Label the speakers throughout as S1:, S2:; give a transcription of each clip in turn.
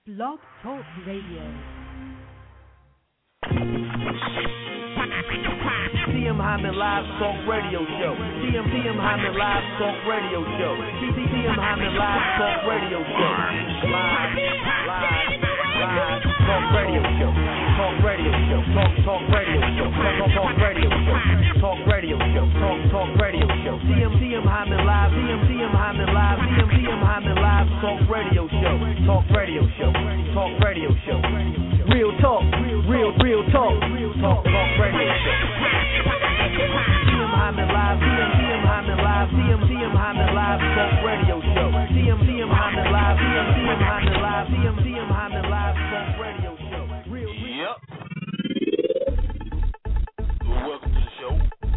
S1: Blog Talk Radio.
S2: TM Hyman Live Talk Radio Show. TM Hyman Live Talk Radio Show. TM Hyman Live Talk Radio Show. Live Talk Radio Show. Talk Radio Show. Talk Radio Show. Talk Radio Show. Talk Radio Show. Talk Radio Show. TM Hyman Live. TM Hyman Live. TM Hyman Live Talk Radio Show. Talk Radio Show. Talk Radio Show. Real talk. Real talk. Talk Radio Show. TM Hyman Live. TM Hyman Live. TM Hyman Live Talk Radio Show. TM Hyman Live. TM Hyman Live. TM Hyman Live Talk Radio Show. Yep. Welcome to the show.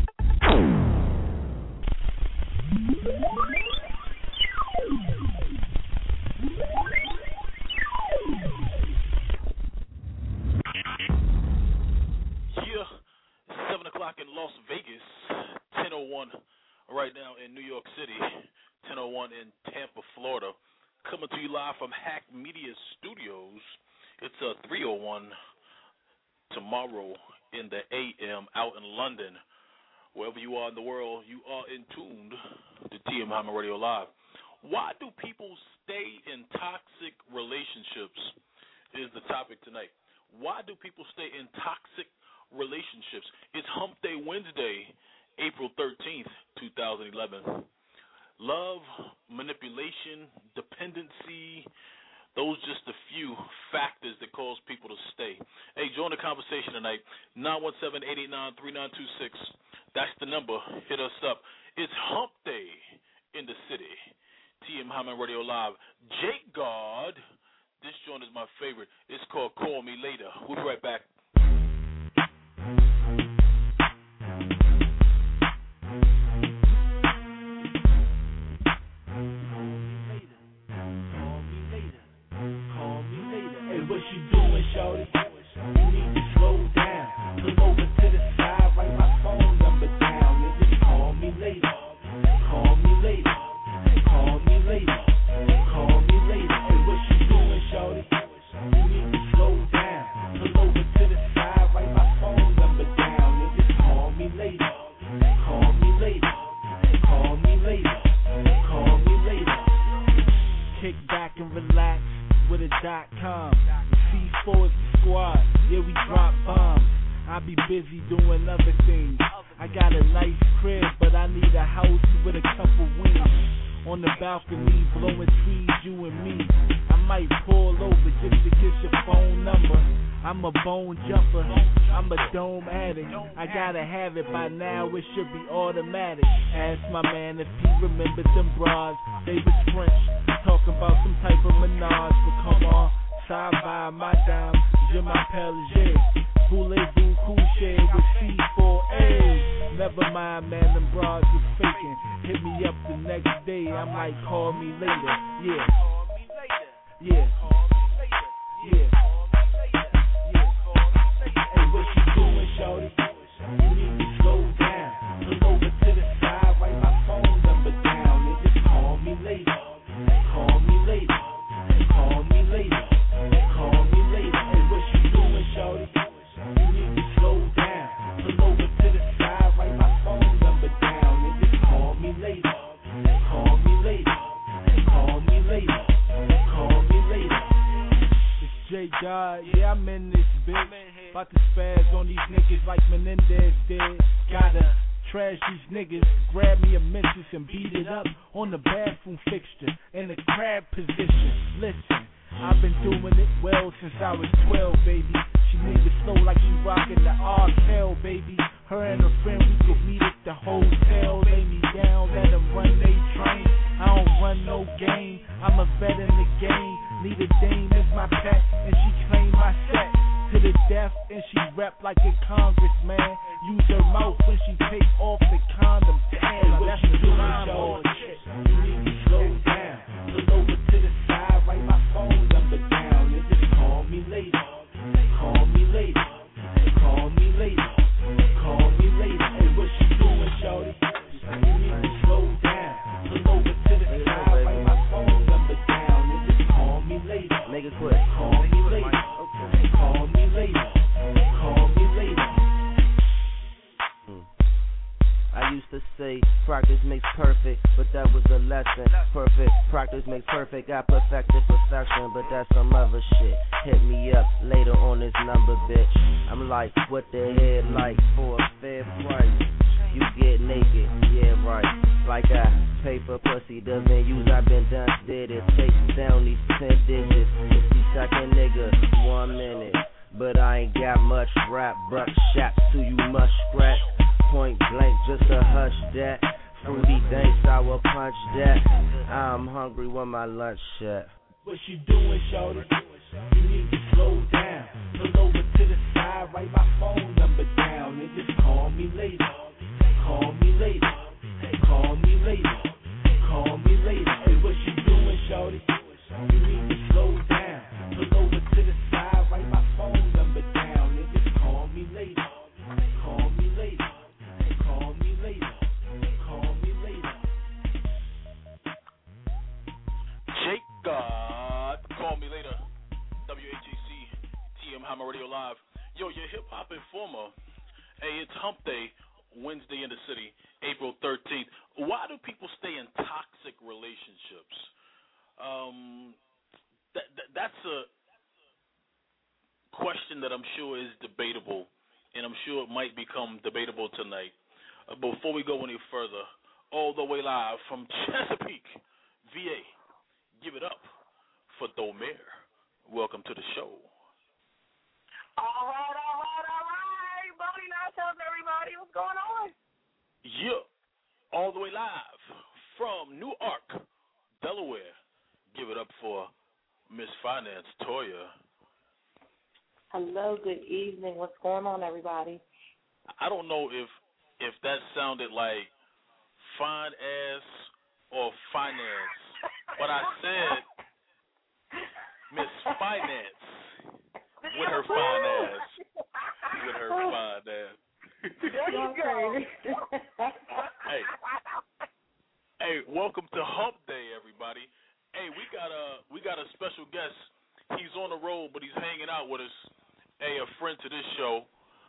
S2: Yeah, 7 o'clock in Las Vegas, 10:01 right now in New York City, 10:01 in Tampa, Florida. Coming to you live from Hack Media Studios. It's 3:01 tomorrow in the AM out in London. Wherever you are in the world, you are in tuned to TM Hyman Radio Live. Why do people stay in toxic relationships is the topic tonight. Why do people stay in toxic relationships? It's Hump Day Wednesday, April 13th, 2011. Love, manipulation, dependency, those just a few factors that cause people to stay. Hey, join the conversation tonight, 917-889-3926. That's the number. Hit us up. It's Hump Day in the city. TM Hyman Radio Live. Jake God. This joint is my favorite. It's called Call Me Later. We'll be right back.
S3: By now it should be automatic. Ask my man if he remembered them bras. They was French, talking about some type of menage. But come on, side-by my dime, je m'appelle J. Voulez-vous coucher with C4A? Never mind, man, them bras was faking. Hit me up the next day, I'm like, call me later. Yeah. Yeah. Yeah. Hey, what you doing, shorty? You need to slow down. Look over to the side, write my phone number down, and just call me later. Call me later. Call me later. Call me later. Hey, what you doing, shorty? You need to slow down. Look over to the side, write my phone number down, and just call me later. Call me later. Call me later. Call me later. It's J. God, yeah, I'm in this bitch. About to spaz on these niggas like Menendez did. Gotta trash these niggas, grab me a mentis and beat it up on the bathroom fixture in the crab position. Listen, I've been doing it well since I was 12, baby. She made it slow like she rockin' the R-Kel, baby. Her and her friend, we could meet at the hotel. Lay me down, let them run they train. I don't run no game, I'm a vet in the game. Need a dame as my pet, and she claim my set to the death, and she rep like a congressman. Use her mouth when she take off the condom. Damn, that's the time on shit. You need to slow down. Look over to the side, write my phone number down, and just call me later. Call me later. Call me later. Call me later. Hey, what you doing, shorty? You need to slow down. Look over to the side, write my phone number down, and just call me later.
S1: just put
S3: call me later.
S1: Okay.
S3: Call me later. Call me later.
S1: I used to say practice makes perfect, but that was a lesson. Perfect practice makes perfect. I perfected perfection, but that's some other shit. Hit me up later on this number, bitch. I'm like, what the head like for a fair price? You get naked, yeah right. Like I pay for pussy, the venues I've been done did it. Take down these 10 digits. 60-second nigga, 1 minute. But I ain't got much rap, buck shots to you muskrat. Point blank, just a hush that. Fruity dank, sour punch that. I'm hungry when my lunch at.
S3: What you doing, shorty? You need to slow down. Pull over to the side, write my phone number down, and just call me later. Call me later. Call me later. Call me later. Hey, what you doing, shorty? You need to slow down. Pull over to the side, write my phone number down, and just call me later. Call me later. Call me later. Call me later.
S2: Jake God, call me later. WHAC, TM Hammer Radio Live. Yo, your hip hop informer. Hey, it's Hump Day, Wednesday in the city, April 13th. Why do people stay in toxic relationships? That's a question that I'm sure is debatable, and I'm sure it might become debatable tonight. Before we go any further, all the way live from Chesapeake, VA, give it up for Domer. Welcome to the show.
S4: All right. Body nachos, everybody. What's going on?
S2: Yeah, all the way live from Newark, Delaware. Give it up for Miss Finance, Toya.
S4: Hello, good evening. What's going on, everybody?
S2: I don't know if that sounded like fine ass or finance, but I said Miss Finance with her fine ass. With her fine ass.
S4: There you go.
S2: Hey, welcome to Hump Day, everybody. Hey, we got a special guest. He's on the road, but he's hanging out with us. Hey, a friend to this show.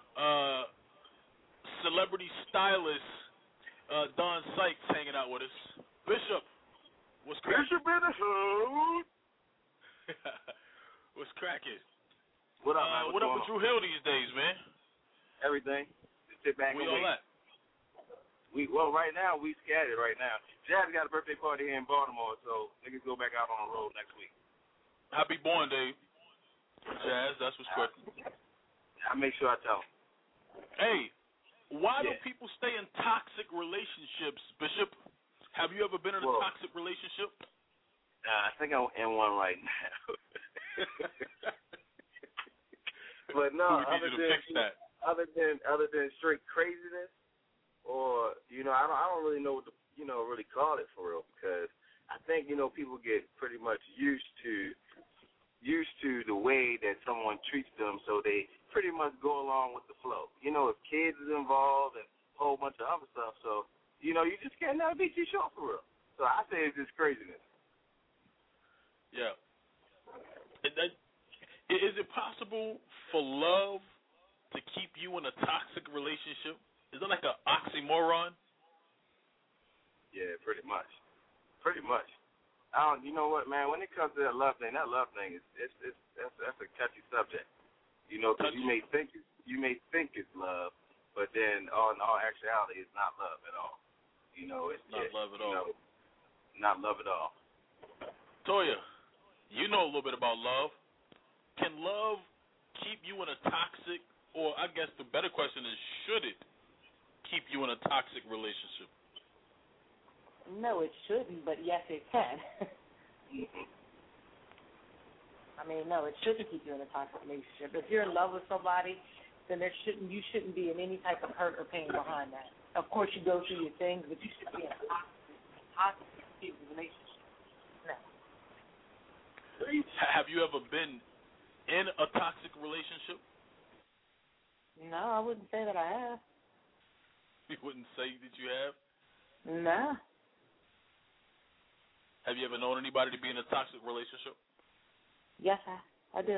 S2: Celebrity stylist Don Sykes hanging out with us. Bishop, what's cracking?
S5: Bishop in the hood.
S2: What's cracking?
S5: What up, man?
S2: What up with Drew Hill these days, man?
S5: Everything. Just sit back and
S2: all
S5: wait.
S2: that?
S5: Right now we scattered right now. Jazz got a birthday party here in Baltimore, so niggas go back out on the road next week.
S2: Happy born day, Jazz. That's what's cracking.
S5: I make sure I tell them.
S2: Hey, why do people stay in toxic relationships, Bishop? Have you ever been in a toxic relationship?
S5: I think I'm in one right now. But no, other than straight craziness, or I don't really know what to really call it for real, because I think people get pretty much used to the way that someone treats them, so they pretty much go along with the flow. If kids is involved and a whole bunch of other stuff, so you just can't never be too short for real. So I say it's just craziness.
S2: Yeah. Is it possible for love to keep you in a toxic relationship? Is that like an oxymoron?
S5: Yeah, pretty much. You know what, man? When it comes to that love thing is that's a touchy subject. Because you may think it's love, but then in all actuality, it's not love at all. It's
S2: not love at all.
S5: Not love at all.
S2: Toya, you know a little bit about love. Can love keep you in a toxic, or I guess the better question is, should it keep you in a toxic relationship?
S4: No, it shouldn't, but yes, it can. I mean, no, it shouldn't keep you in a toxic relationship. If you're in love with somebody, then you shouldn't be in any type of hurt or pain behind that. Of course, you go through your things, but you shouldn't be in a toxic relationship. No.
S2: Have you ever been in a toxic relationship?
S4: No, I wouldn't say that I have.
S2: You wouldn't say that you have?
S4: No.
S2: Have you ever known anybody to be in a toxic relationship?
S4: Yes, I do.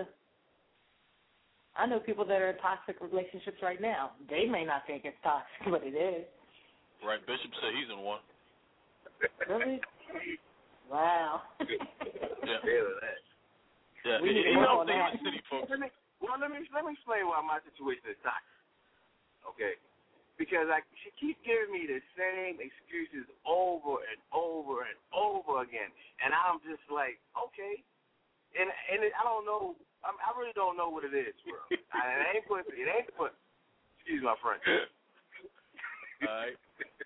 S4: I know people that are in toxic relationships right now. They may not think it's toxic, but it is.
S2: Right. Bishop said he's in one.
S4: Really? Wow.
S2: Yeah. Yeah.
S4: We need
S2: Even
S4: to
S2: out
S4: work on
S2: there
S4: that.
S2: in the city, folks.
S5: Let me explain why my situation is toxic. Okay. Because she keeps giving me the same excuses over and over and over again, and I'm just like, okay, and I don't know, I really don't know what it is, bro. It ain't put. Excuse my French.
S2: All right.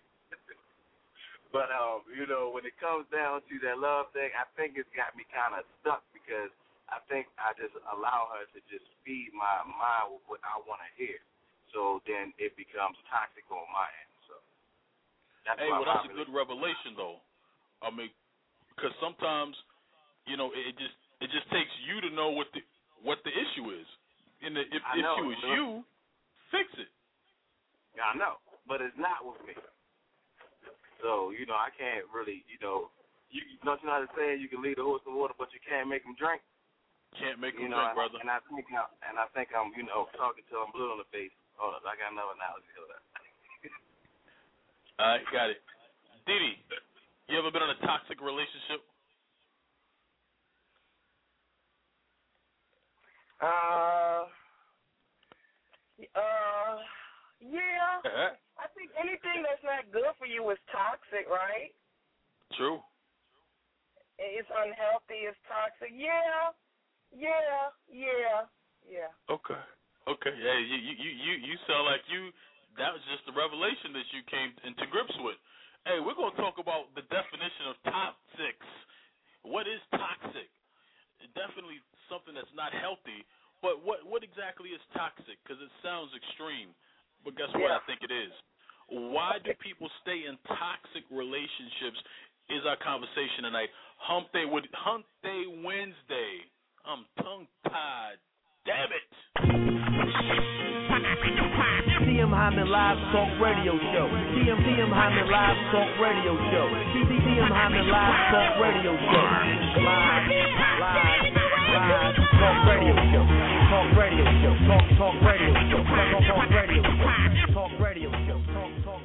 S5: But when it comes down to that love thing, I think it's got me kind of stuck because I think I just allow her to just feed my mind with what I want to hear. So then it becomes toxic on my end. So that's
S2: that's a good revelation, though. I mean, because sometimes, it just takes you to know what the issue is, and if the issue is you, fix it.
S5: Yeah, I know, but it's not with me. So I can't really, don't you know how to say you can lead a horse to water, but you can't make him drink.
S2: Can't make him drink, brother.
S5: And I think I'm talking till I'm blue on the face. Hold up, I got another analogy. Hold up.
S2: All right, got it. Didi, you ever been in a toxic relationship?
S6: Yeah. I think anything that's not good for you is toxic, right?
S2: True.
S6: It's unhealthy. It's toxic. Yeah.
S2: Okay. Yeah, you sound like that was just the revelation that you came into grips with. Hey, we're going to talk about the definition of toxics. What is toxic? Definitely something that's not healthy, but what exactly is toxic? Because it sounds extreme, but guess what? I think it is. Why do people stay in toxic relationships is our conversation tonight. Hump Day Wednesday. I'm tongue-tied. Damn it.
S1: TM Hyman Live Talk Radio Show. TM Hyman Live Talk Radio Show. TM Hyman Live Talk Radio Show. Live Talk Radio Show. Talk Radio Show. Talk Radio Show. Talk Radio Show. Talk Radio Show. Talk.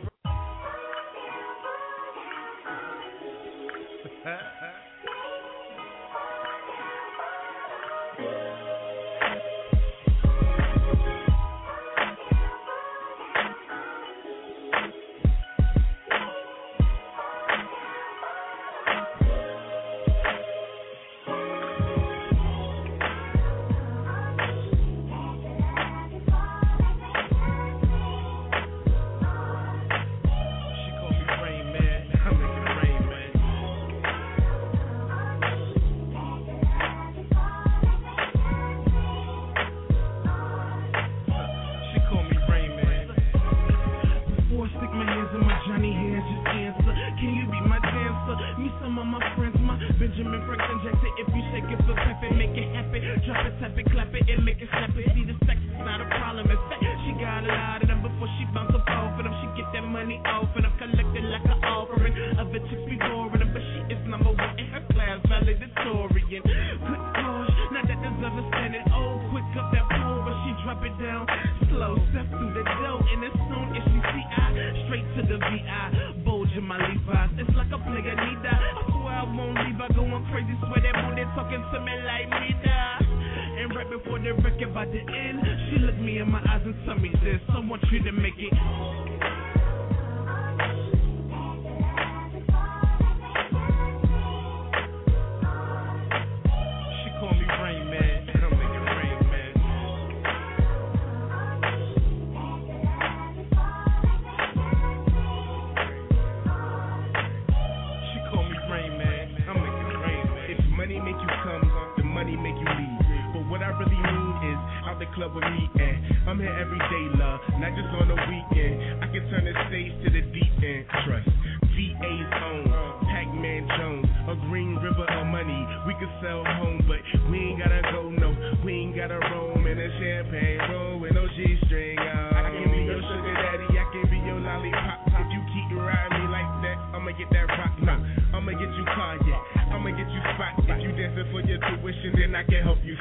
S3: I'ma get you car, yeah. I'ma get you spot. If you dancing for your tuition, then I can help you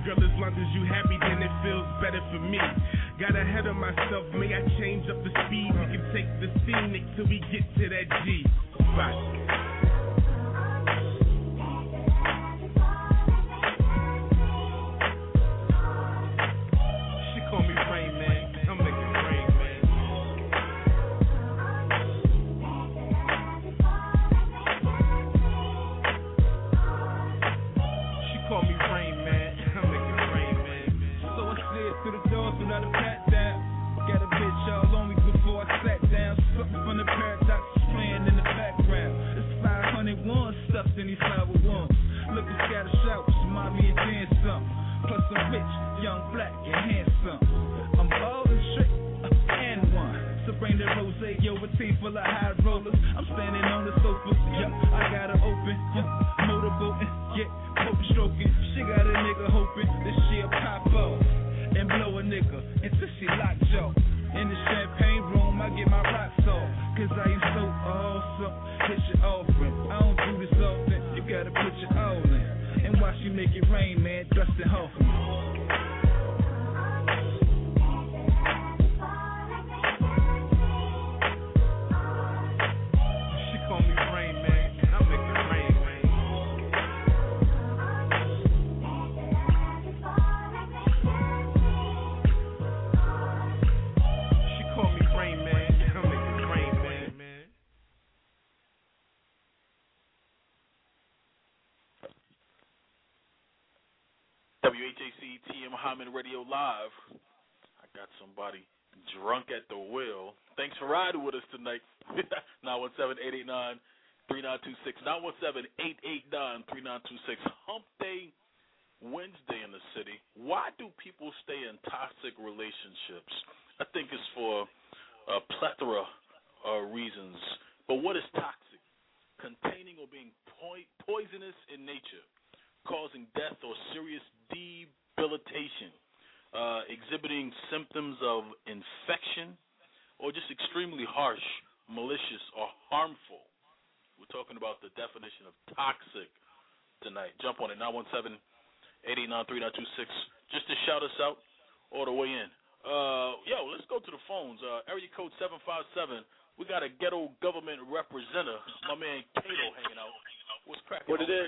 S3: Girl, as long as you happy, then it feels better for me. Got ahead of myself, may I change up the speed? We can take the scenic till we get to that G spot. Call me Rain Man, I'm making rain, man. She call me Rain Man, I'm making rain, man. So I slid through the doors without a pat down. Got a bitch all on me before I sat down. Something from the Paradox playing in the background. It's 501 stuffed in these flower ones. Looking scattered shouts, mommy and then something. Plus I'm rich, young, black, and handsome. I'm bald and straight, and one. So bring the rose, yo, a team full of high rollers. I'm standing on the sofa, yup, I got her open. Motorboating, yeah, poker stroking. She got a nigga hoping that she'll pop off and blow a nigga until she lock jaw. In the champagne room, I get my rocks off, cause I am so awesome. Hit your offering, I don't do this often. You gotta put your all in. And watch you make it rain, man, Dustin Hoffman. She call me Rain Man, and I'm making rain, man. She call me Rain Man, and I'm making rain, man.
S2: WHAC TM Hyman Radio Live. I got somebody drunk at the wheel. Thanks for riding with us tonight. 917-889-3926. 917-889-3926. Hump Day Wednesday in the city. Why do people stay in toxic relationships? I think it's for a plethora of reasons. But what is toxic? Containing or being poisonous in nature, causing death or serious debilitation, exhibiting symptoms of infection, or just extremely harsh, malicious, or harmful. We're talking about the definition of toxic tonight. Jump on it, 917-889-3926, just to shout us out all the way in. Let's go to the phones. Area code 757. We got a ghetto government representative, my man Kato, hanging out. What's cracking?
S7: What it is?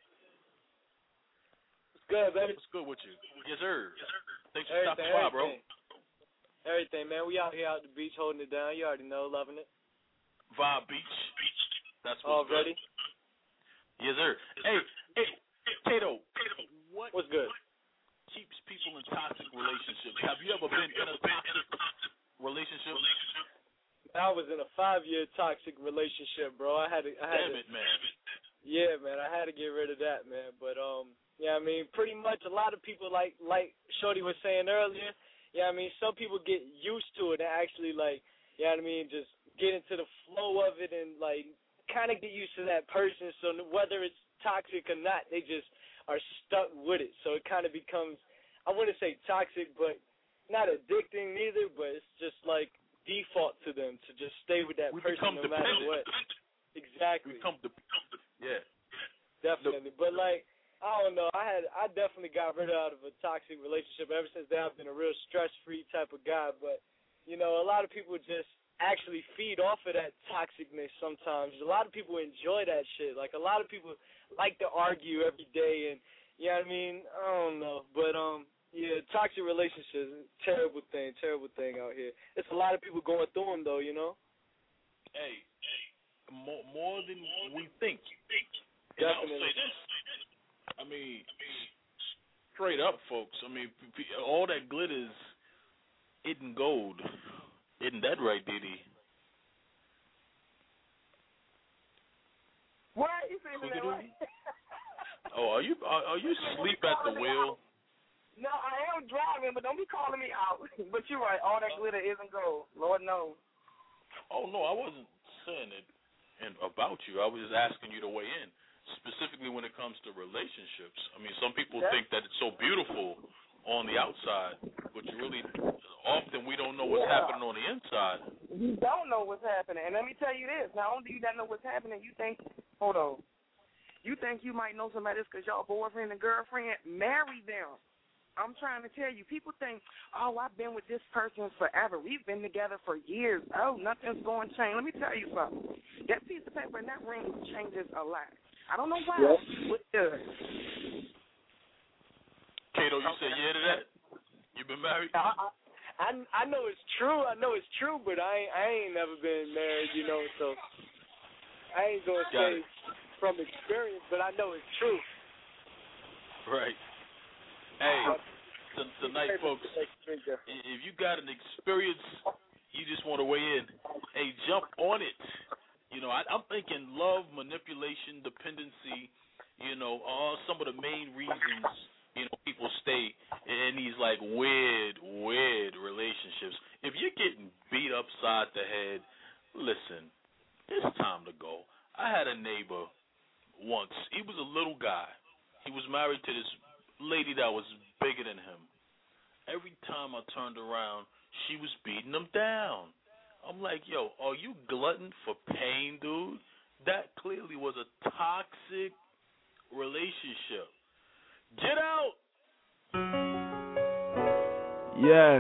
S7: Good, baby.
S2: What's good with you? Yes, sir. Thanks for stopping by, bro.
S7: Everything, man. We out here out the beach holding it down. You already know, loving it.
S2: Vibe Beach. That's what's
S7: already
S2: good. Yes, sir. Hey, Kato, what's
S7: good?
S2: Keeps people in toxic relationships. Have you ever been in a toxic relationship?
S7: I was in a 5-year toxic relationship, bro. I had to.
S2: Damn it, man.
S7: Yeah, man. I had to get rid of that, man. But yeah, I mean, pretty much a lot of people like Shorty was saying earlier. Yeah, I mean, some people get used to it and actually yeah, I mean, just get into the flow of it and kind of get used to that person. So whether it's toxic or not, they just are stuck with it. So it kind of becomes, I wouldn't say toxic, but not addicting neither. But it's just default to them to just stay with that person no matter what. Exactly.
S2: Yeah.
S7: Definitely. But I don't know. I definitely got rid of a toxic relationship. Ever since then, I've been a real stress-free type of guy. But a lot of people just actually feed off of that toxicness sometimes. A lot of people enjoy that shit. A lot of people like to argue every day, and you know what I mean? I don't know. But yeah, toxic relationships, terrible thing out here. It's a lot of people going through them though, you know.
S2: Hey, more than we think.
S7: Definitely.
S2: I'll say this. I mean, straight up, folks. I mean, all that glitters isn't gold. Isn't that right, Didi?
S6: What? You saying that right?
S2: Oh, are you asleep at the wheel?
S6: No, I am driving, but don't be calling me out. But you're right. All that glitter isn't gold. Lord knows.
S2: Oh no, I wasn't saying it about you. I was just asking you to weigh in. Specifically when it comes to relationships. I mean, some people think that it's so beautiful on the outside, but you really, often we don't know what's happening on the inside.
S6: You don't know what's happening. And let me tell you this. Not only do you not know what's happening, you think, hold on, you think you might know somebody else because y'all boyfriend and girlfriend, marry them. I'm trying to tell you, people think, oh, I've been with this person forever. We've been together for years. Oh, nothing's going to change. Let me tell you something. That piece of paper and that ring changes a lot. I don't know why. Yep. What does?
S2: Kato, you say yeah to that? You been married?
S7: I know it's true. I know it's true, but I ain't never been married, so I ain't going to say from experience, but I know it's true.
S2: Right. Hey, tonight, folks, if you got an experience, you just want to weigh in, hey, jump on it. I'm thinking love, manipulation, dependency, are some of the main reasons, people stay in these, like, weird relationships. If you're getting beat upside the head, listen, it's time to go. I had a neighbor once. He was a little guy. He was married to this lady that was bigger than him. Every time I turned around, she was beating him down. I'm like, yo, are you glutton for pain, dude? That clearly was a toxic relationship. Get out!
S8: Yeah.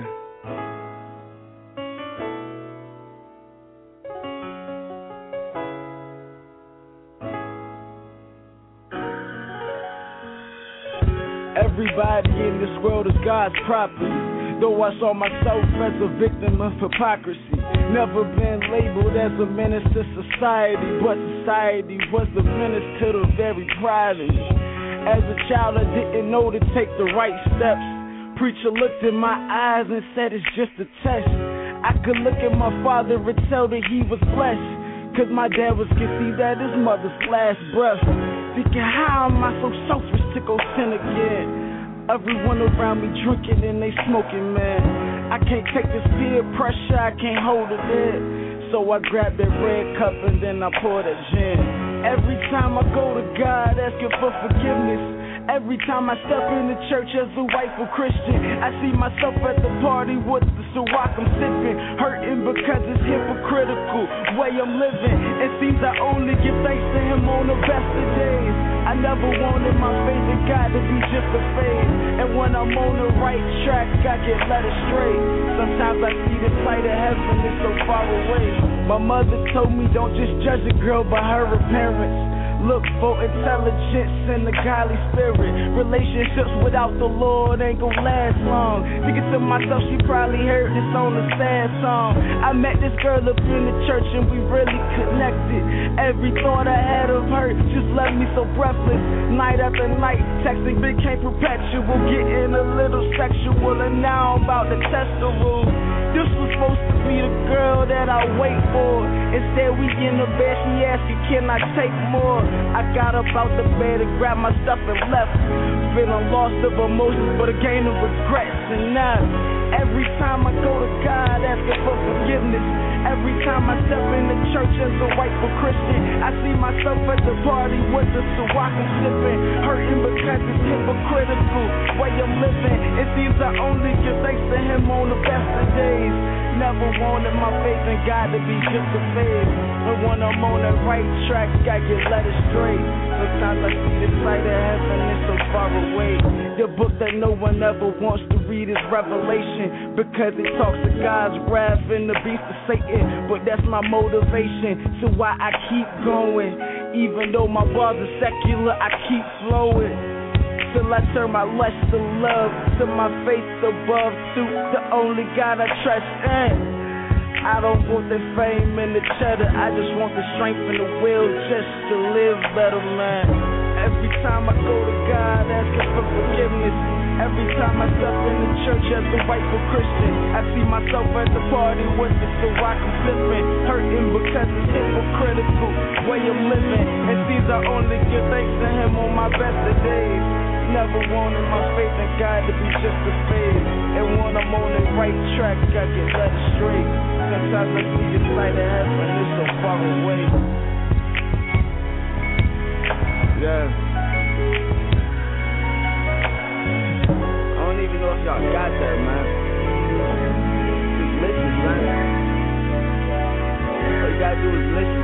S8: Everybody in this world is God's property. Though I saw myself as a victim of hypocrisy. Never been labeled as a menace to society, but society was the menace to the very pride of me. As a child, I didn't know to take the right steps. Preacher looked in my eyes and said it's just a test. I could look at my father and tell that he was blessed, cause my dad was conceived at his mother's last breath. Thinking, how am I so selfish to go sin again? Everyone around me drinking and they smoking, man. I can't take this peer pressure, I can't hold it in. So I grabbed that red cup and then I poured that gin. Every time I go to God asking for forgiveness, every time I step in the church as a rightful Christian, I see myself at the party with the Ciroc I'm sipping, hurting because it's hypocritical way I'm living. It seems I only give thanks to Him on the best of days. I never wanted my faith in God to be just a phase, and when I'm on the right track, I get led astray. Sometimes I see the sight of heaven, it's so far away. My mother told me don't just judge a girl by her appearance. Look for intelligence and the godly spirit. Relationships without the Lord ain't gon' last long. Thinking to myself, she probably heard this on a sad song. I met this girl up in the church and we really connected. Every thought I had of her just left me so breathless. Night after night, texting became perpetual, getting a little sexual, and now I'm about to test the rules. This was supposed to be the girl that I wait for. Instead, we in the bed, she asking, can I take more? I got up out the bed and grabbed my stuff and left, feeling lost of emotions but a gain of regrets. And now, every time I go to God asking for forgiveness, every time I step in the church as a rightful Christian, I see myself at the party with the Ciroc I'm sipping, hurting because it's hypocritical way I'm living. It seems I only give thanks to Him on the best of days. Never wanted my faith in God to be just a phase, but when I'm on the right track, I get led astray. Sometimes I see the sight of heaven, it's so far away. The book that no one ever wants to read is Revelation, because it talks of God's wrath and the beast of Satan. But that's my motivation, so why I keep going. Even though my bars are secular, I keep flowing till I turn my lust to love, till my faith above, to the only God I trust in. I don't want the fame and the cheddar, I just want the strength and the will just to live better, man. Every time I go to God asking for forgiveness, every time I step in the church as a rightful Christian, I see myself at the party with the Ciroc I'm sipping, hurting because it's hypocritical way I'm living. It seems I only give thanks to Him on my best of days. Never wanted my faith in God to be just a phase, and when I'm on the right track, I get led astray. Sometimes I see the sight of heaven, it's so far away. Yeah. I don't even know if y'all got that, man. Just listen, man. All you gotta do is listen.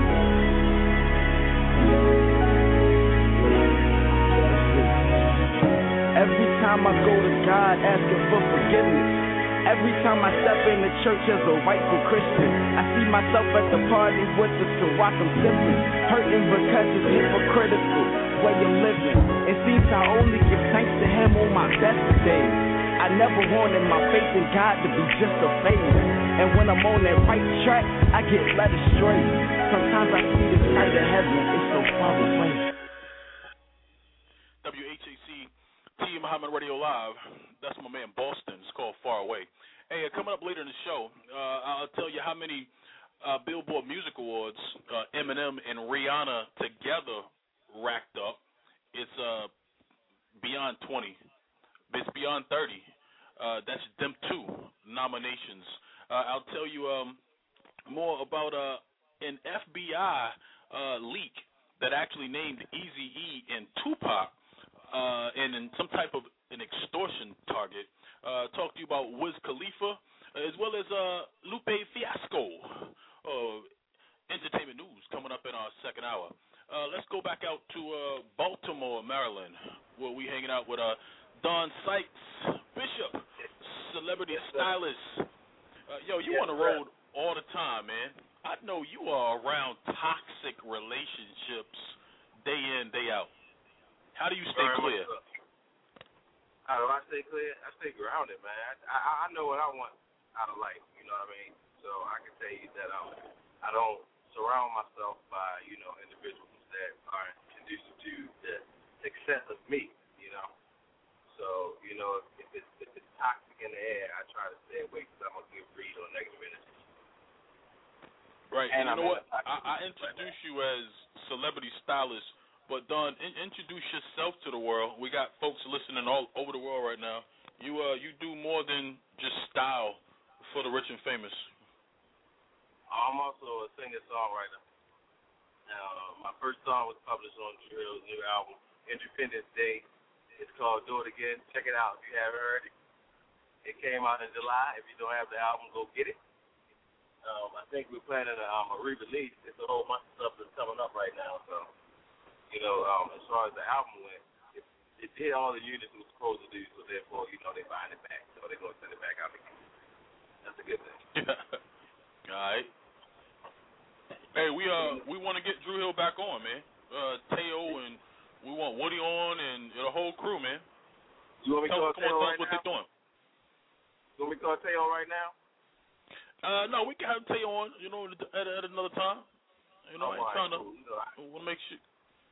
S8: Every time I go to God asking for forgiveness. Every time I step in the church as a rightful Christian, I see myself at the party with the Sawakam siblings, hurting because it's hypocritical way of living. It seems I only give thanks to Him on my best days. I never wanted my faith in God to be just a phase. And when I'm on that right track, I get led astray. Sometimes I see the sight of heaven, it's so far away.
S2: WHAC T. Muhammad Radio Live. That's my man Boston. It's called Far Away. Hey, coming up later in the show, I'll tell you how many Billboard Music Awards Eminem and Rihanna together racked up. It's beyond 20. It's beyond 30. That's them two nominations. I'll tell you more about an FBI leak that actually named Eazy-E and Tupac and in some type of an extortion target. Talk to you about Wiz Khalifa as well as Lupe Fiasco. Entertainment news coming up in our second hour. Let's go back out to Baltimore, Maryland, where we hanging out with Don Sykes, Bishop, celebrity stylist. Yo, you on the road all the time, man. I know you are around toxic relationships day in, day out. How do you stay clear?
S5: How do I stay clear? I stay grounded, man. I know what I want out of life, you know what I mean? So I can tell you that I don't surround myself by, individuals that are conducive to the success of me, you know? So, if it's toxic in the air, I try to stay away because I'm a good read on negative energy.
S2: Right. And you know what? I introduce you as celebrity stylist, but Don, introduce yourself to the world. We got folks listening all over the world right now. You do more than just style for the rich and famous.
S5: I'm also a singer-songwriter. My first song was published on Dru Hill's new album, Independence Day. It's called Do It Again. Check it out if you haven't heard it. It came out in July. If you don't have the album, go get it. I think we're planning a re-release. It's a whole bunch of stuff that's coming up right now. So, as far as the album went, it did all the units it was supposed to do. So therefore, they buying it back. So they're gonna send it back out again. That's a good thing.
S2: All right. Hey, we want to get Dru Hill back on, man. Teo and we want Woody on and the whole crew, man.
S5: You want me to call Teo right
S2: what
S5: now?
S2: they're doing.
S5: You want me to call Teo right now?
S2: No, we can have Teo on, at another time. I ain't trying to. We'll make sure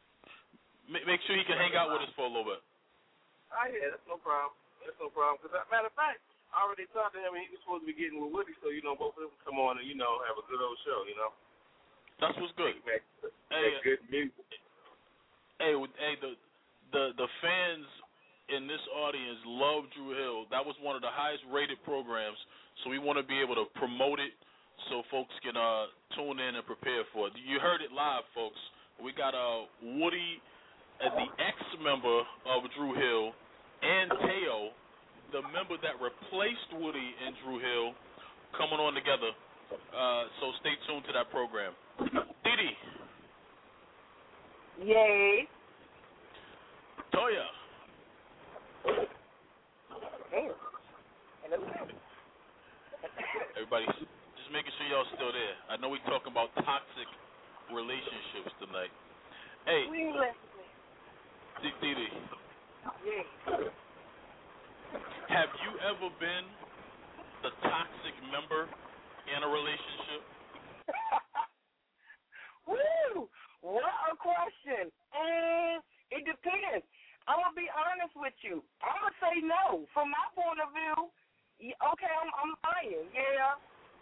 S2: he can hang out with us for a little bit.
S5: Yeah, that's no problem. Because, matter of fact, I already talked to him, and he was supposed to be getting with Woody, so, both of them come on and, have a good old show,
S2: That's what's good.
S5: Make good music.
S2: Hey, the fans in this audience love Dru Hill. That was one of the highest rated programs, so we want to be able to promote it so folks can tune in and prepare for it. You heard it live, folks. We got Woody, the ex-member of Dru Hill, and Teo, the member that replaced Woody and Dru Hill, coming on together. So stay tuned to that program. Didi.
S6: Yay.
S2: Toya. Everybody, just making sure y'all still there. I know we're talking about toxic relationships tonight. Hey, Didi. Have you ever been the toxic member in a relationship?
S6: Woo! What a question. It depends. I'm going to be honest with you. I'm going to say no. From my point of view, okay, I'm lying. Yeah.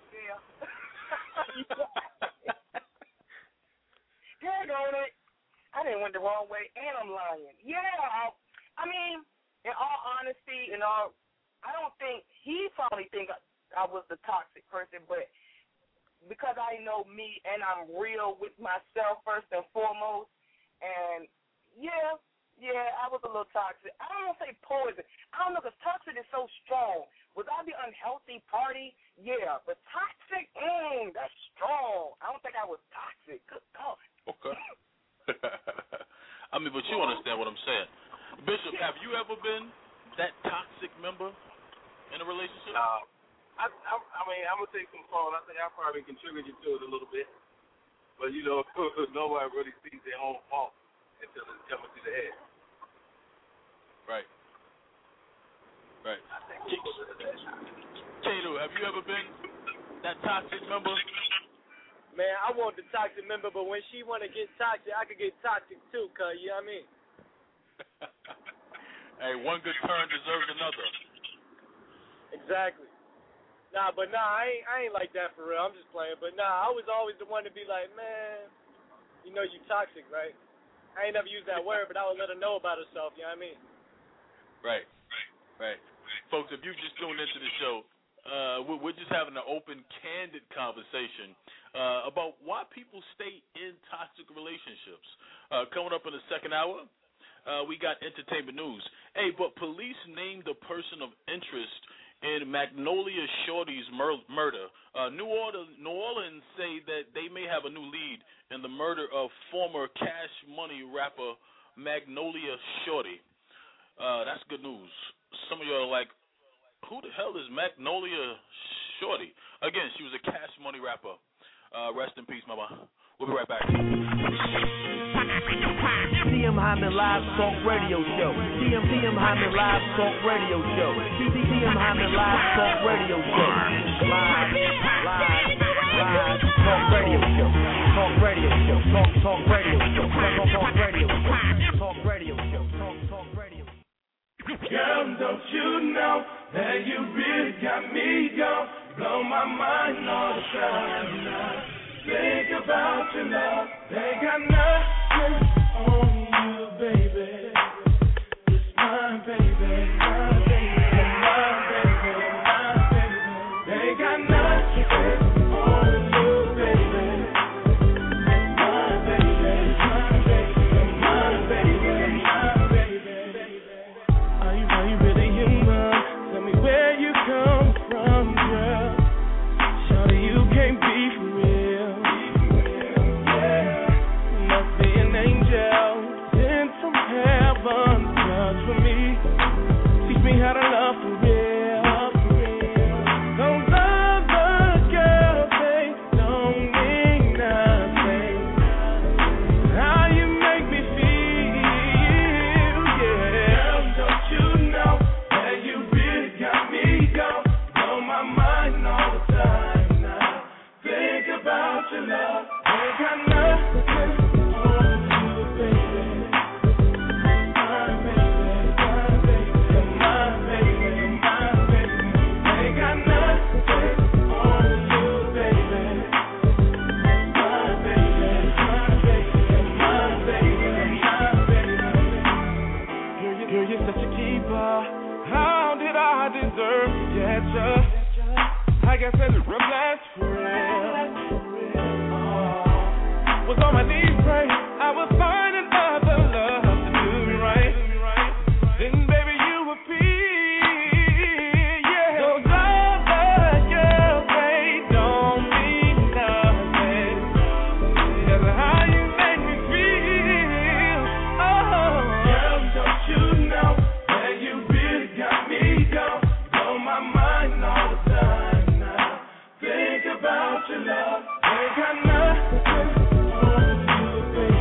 S6: Dang on it. I didn't went the wrong way, and I'm lying. Yeah. I mean, in all honesty, I don't think he probably think I was the toxic person, but because I know me and I'm real with myself first and foremost, and yeah, I was a little toxic. I don't want to say poison. I don't know, because toxic is so strong. Was I the unhealthy party? Yeah, but toxic, that's strong. I don't think I was toxic. Good God.
S2: Okay. I mean, but you understand what I'm saying. Bishop, have you ever been that toxic member in a relationship?
S5: I mean, I'm gonna take some fault. I think I probably contributed to it a little bit, but you know, nobody really sees their own fault until it's coming to the head.
S2: Right. Tato, have you ever been that toxic member?
S7: Man, I want the toxic member, but when she want to get toxic, I could get toxic too, cuz, you know what I mean?
S2: Hey, one good turn deserves another.
S7: Exactly. I ain't like that for real. I'm just playing. But I was always the one to be like, man, you know you toxic, right? I ain't never used that word, but I would let her know about herself, you know what I mean?
S2: Right. Folks, if you've just tuned into the show, we're just having an open, candid conversation about why people stay in toxic relationships. Coming up in the second hour, we got entertainment news. Hey, but police named a person of interest in Magnolia Shorty's murder. New Orleans say that they may have a new lead in the murder of former Cash Money rapper Magnolia Shorty. That's good news. Some of you are like, who the hell is Magnolia Shorty? Again, she was a Cash Money rapper. Rest in peace, mama. We'll be right back.
S9: TM Hyman Live Talk Radio Show. TM Hyman Live Talk Radio Show. TM Hyman Live Talk Radio Show. Live Talk Radio Show. Talk Radio Show. Talk Radio Show. Talk Radio Show. Talk Radio Show. Talk Radio.
S3: Girl, don't you know that you really got me gone? Blow my mind all the time. Think about your love. They got nothing on you, baby. It's my baby, my baby, my baby, my baby. They got nothing on you, baby. My baby, my baby, my baby, my baby. Are you really human? Tell me where you come from, girl. Shawty, you can't be for real. How to love for real. Those other girls, they don't mean nothing. How you make me feel, yeah. Girl, don't you know that you really got me gone? On my mind all the time now. Think about your love. They got nothing on you, baby. I guess that's a blast for real. Was on my knees praying, I was finding other love to do me right. Then baby you appear, yeah. Those other girls, they don't mean nothing. That's how you make me feel. Oh, girl, don't you know that you really got me gone? On my mind all the time now. Think about your love. Ain't got nothing on you, baby.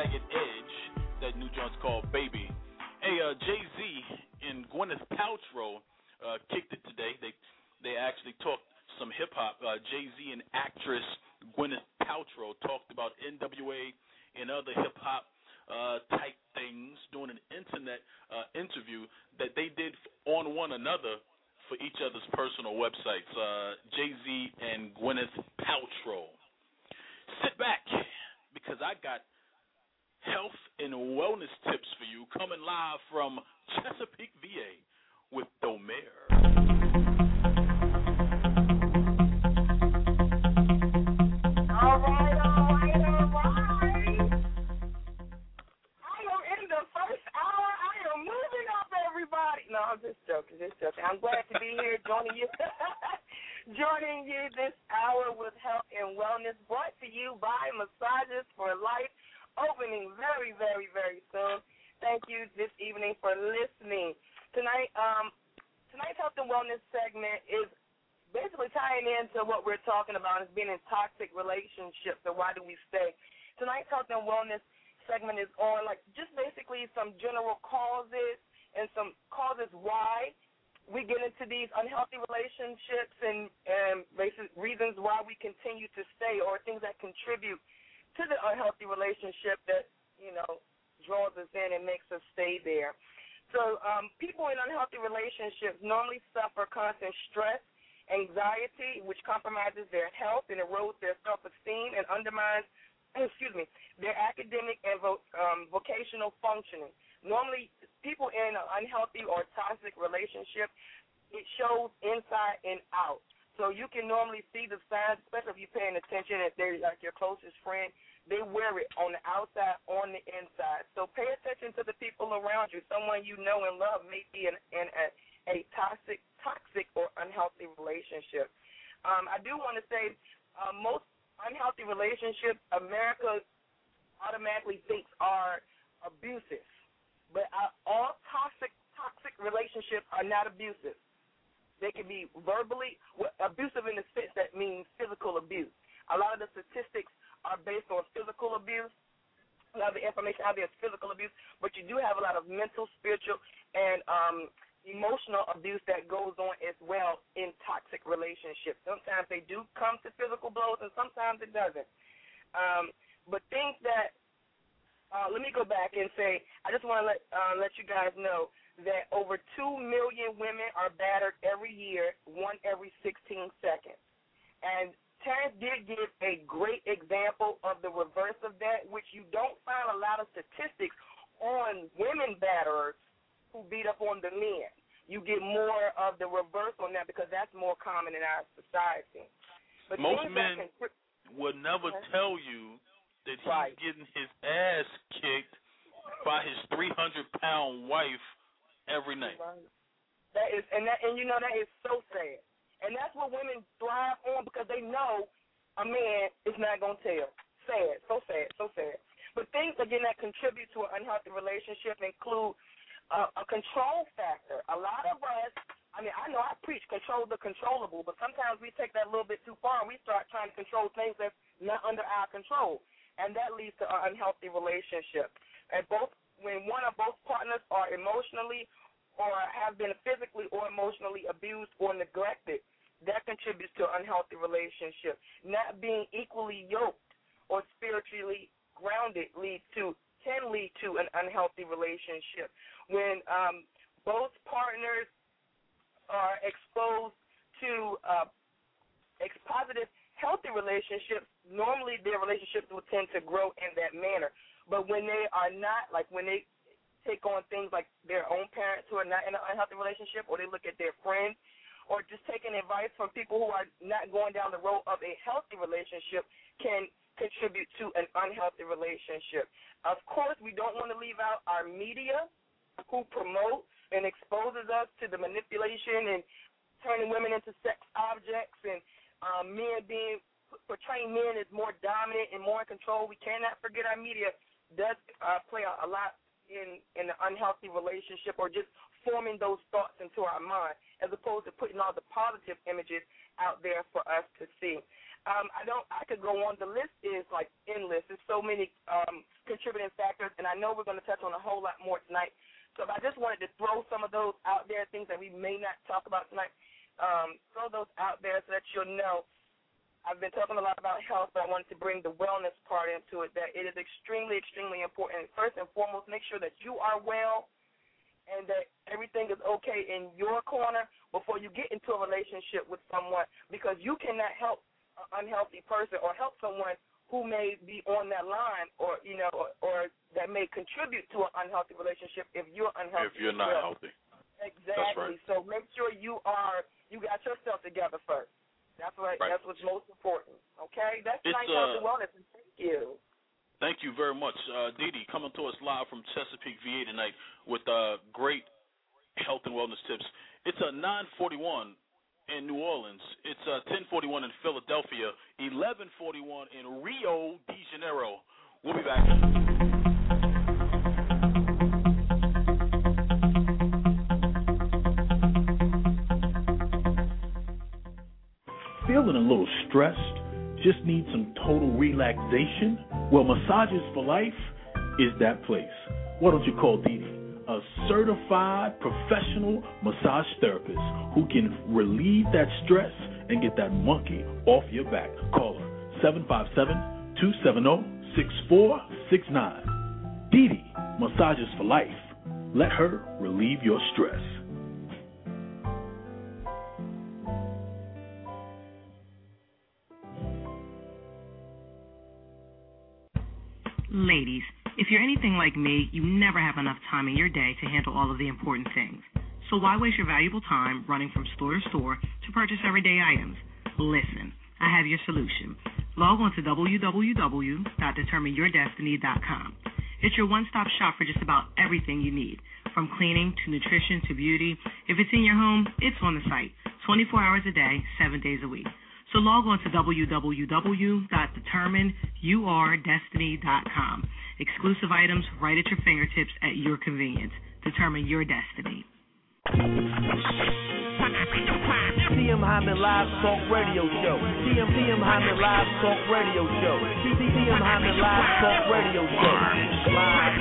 S2: Jagged Edge. That new joint's called Baby. Hey, Jay-Z and Gwyneth Paltrow kicked it today. They actually talked some hip-hop. Jay-Z and actress Gwyneth Paltrow talked about NWA and other hip-hop type things during an internet interview that they did on one another for each other's personal websites. Jay-Z and Gwyneth Paltrow. Sit back, because I got health and wellness tips for you coming live from Chesapeake, VA with Domaire.
S6: All right. I am in the first hour. I am moving up, everybody. No, I'm just joking. I'm glad to be here joining you this hour with health and wellness, brought to you by Massages for Life, opening very, very, very soon. Thank you this evening for listening. Tonight's health and wellness segment is basically tying into what we're talking about, is being in toxic relationships, and why do we stay. Tonight's health and wellness segment is on, just basically some general causes and some causes why we get into these unhealthy relationships and basic reasons why we continue to stay, or things that contribute to the unhealthy relationship that, draws us in and makes us stay there. So people in unhealthy relationships normally suffer constant stress, anxiety, which compromises their health and erodes their self-esteem and undermines, their academic and vocational functioning. Normally, people in an unhealthy or toxic relationship, it shows inside and out. So you can normally see the signs, especially if you're paying attention, if they're like your closest friend. They wear it on the outside, on the inside. So pay attention to the people around you. Someone you know and love may be in a toxic or unhealthy relationship. I do want to say most unhealthy relationships, America automatically thinks are abusive. But all toxic relationships are not abusive. They can be verbally abusive in the sense that means physical abuse. A lot of the statistics are based on physical abuse. A lot of the information out there is physical abuse, but you do have a lot of mental, spiritual, and emotional abuse that goes on as well in toxic relationships. Sometimes they do come to physical blows, and sometimes it doesn't. But things that let me go back and say, I just want to let you guys know that over 2 million women are battered every year, one every 16 seconds. And Terrence did give a great example of the reverse of that, which you don't find a lot of statistics on women batterers who beat up on the men. You get more of the reverse on that because that's more common in our society. But
S2: most men will never tell you that he's getting his ass kicked by his 300-pound wife every night.
S6: That is so sad. And that's what women thrive on, because they know a man is not going to tell. Sad, so sad, so sad. But things, again, that contribute to an unhealthy relationship include a control factor. A lot of us, I know I preach control the controllable, but sometimes we take that a little bit too far and we start trying to control things that's not under our control. And that leads to an unhealthy relationship. And when one or both partners are emotionally or have been physically or emotionally abused or neglected, that contributes to an unhealthy relationship. Not being equally yoked or spiritually grounded can lead to an unhealthy relationship. When both partners are exposed to positive, healthy relationships, normally their relationships will tend to grow in that manner. But when they are not, like when they take on things like their own parents who are not in an unhealthy relationship, or they look at their friends, or just taking advice from people who are not going down the road of a healthy relationship, can contribute to an unhealthy relationship. Of course, we don't want to leave out our media, who promotes and exposes us to the manipulation and turning women into sex objects, and portraying men as more dominant and more in control. We cannot forget our media does play a lot in an unhealthy relationship, or just forming those thoughts into our mind, as opposed to putting all the positive images out there for us to see. I could go on. The list is like endless. There's so many contributing factors, and I know we're going to touch on a whole lot more tonight. So I just wanted to throw some of those out there, things that we may not talk about tonight. Throw those out there so that you'll know. I've been talking a lot about health, but I wanted to bring the wellness part into it, that it is extremely, extremely important. First and foremost, make sure that you are well and that everything is okay in your corner before you get into a relationship with someone, because you cannot help an unhealthy person or help someone who may be on that line or, you know, or that may contribute to an unhealthy relationship if you're unhealthy.
S2: If you're not healthy.
S6: Exactly.
S2: That's right.
S6: So make sure you got yourself together first. That's right. That's what's most important. Okay? That's Night Health and Wellness, and thank you.
S2: Thank you very much. Dee Dee, coming to us live from Chesapeake, VA tonight with great health and wellness tips. It's 9:41 in New Orleans. It's 10:41 in Philadelphia, 11:41 in Rio de Janeiro. We'll be back.
S10: Feeling a little stressed? Just need some total relaxation? Well, Massages for Life is that place. Why don't you call Dee Dee, a certified professional massage therapist who can relieve that stress and get that monkey off your back. Call her 757-270-6469. Dee Dee, Massages for Life. Let her relieve your stress.
S11: Ladies, if you're anything like me, you never have enough time in your day to handle all of the important things. So why waste your valuable time running from store to store to purchase everyday items? Listen, I have your solution. Log on to www.determineyourdestiny.com. It's your one-stop shop for just about everything you need, from cleaning to nutrition to beauty. If it's in your home, it's on the site, 24 hours a day, 7 days a week. So log on to www.determineyourdestiny.com. Exclusive items right at your fingertips at your convenience. Determine your destiny.
S9: TM Hyman Live Talk Radio Show. TM Hyman Live Talk Radio Show. TM Hyman Live Talk Radio Show. Live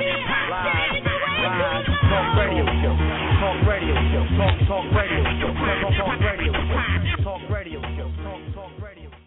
S9: Talk Radio Show. Talk Radio Show. Talk Radio Show. Talk Radio Show. Talk Radio Show. Talk Radio Show.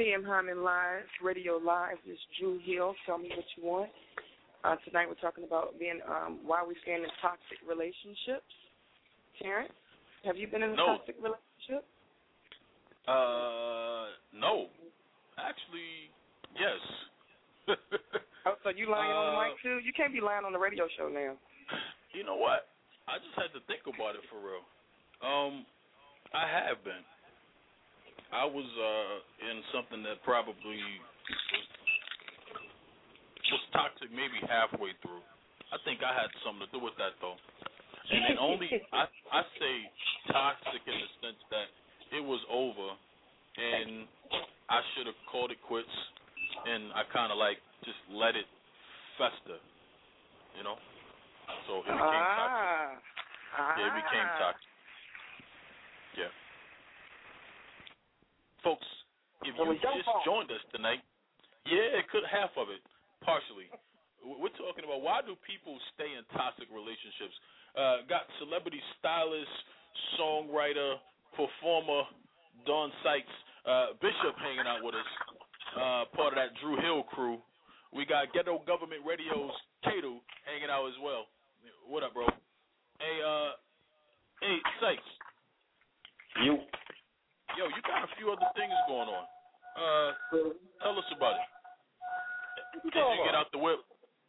S6: TM Hyman Live, Radio Live. This is Drew Hill. Tell me what you want. Tonight we're talking about why we stand in toxic relationships. Terrence, have you been in a toxic relationship?
S2: No. Actually, yes.
S6: Oh, so you lying on the mic too? You can't be lying on the radio show now.
S2: You know what? I just had to think about it for real. I have been. I was in something that probably was toxic maybe halfway through. I think I had something to do with that though. And then I say toxic in the sense that it was over and I should have called it quits and I kind of like just let it fester, you know? So it became toxic. Yeah, it became toxic. Yeah. Folks, if you just joined us tonight, half of it, partially. We're talking about why do people stay in toxic relationships. Got celebrity stylist, songwriter, performer, Don Sykes, Bishop hanging out with us, part of that Drew Hill crew. We got Ghetto Government Radio's Kato hanging out as well. What up, bro? Hey, Sykes. Yo, you got a few other things going on. Tell us about it. Did you get out the whip?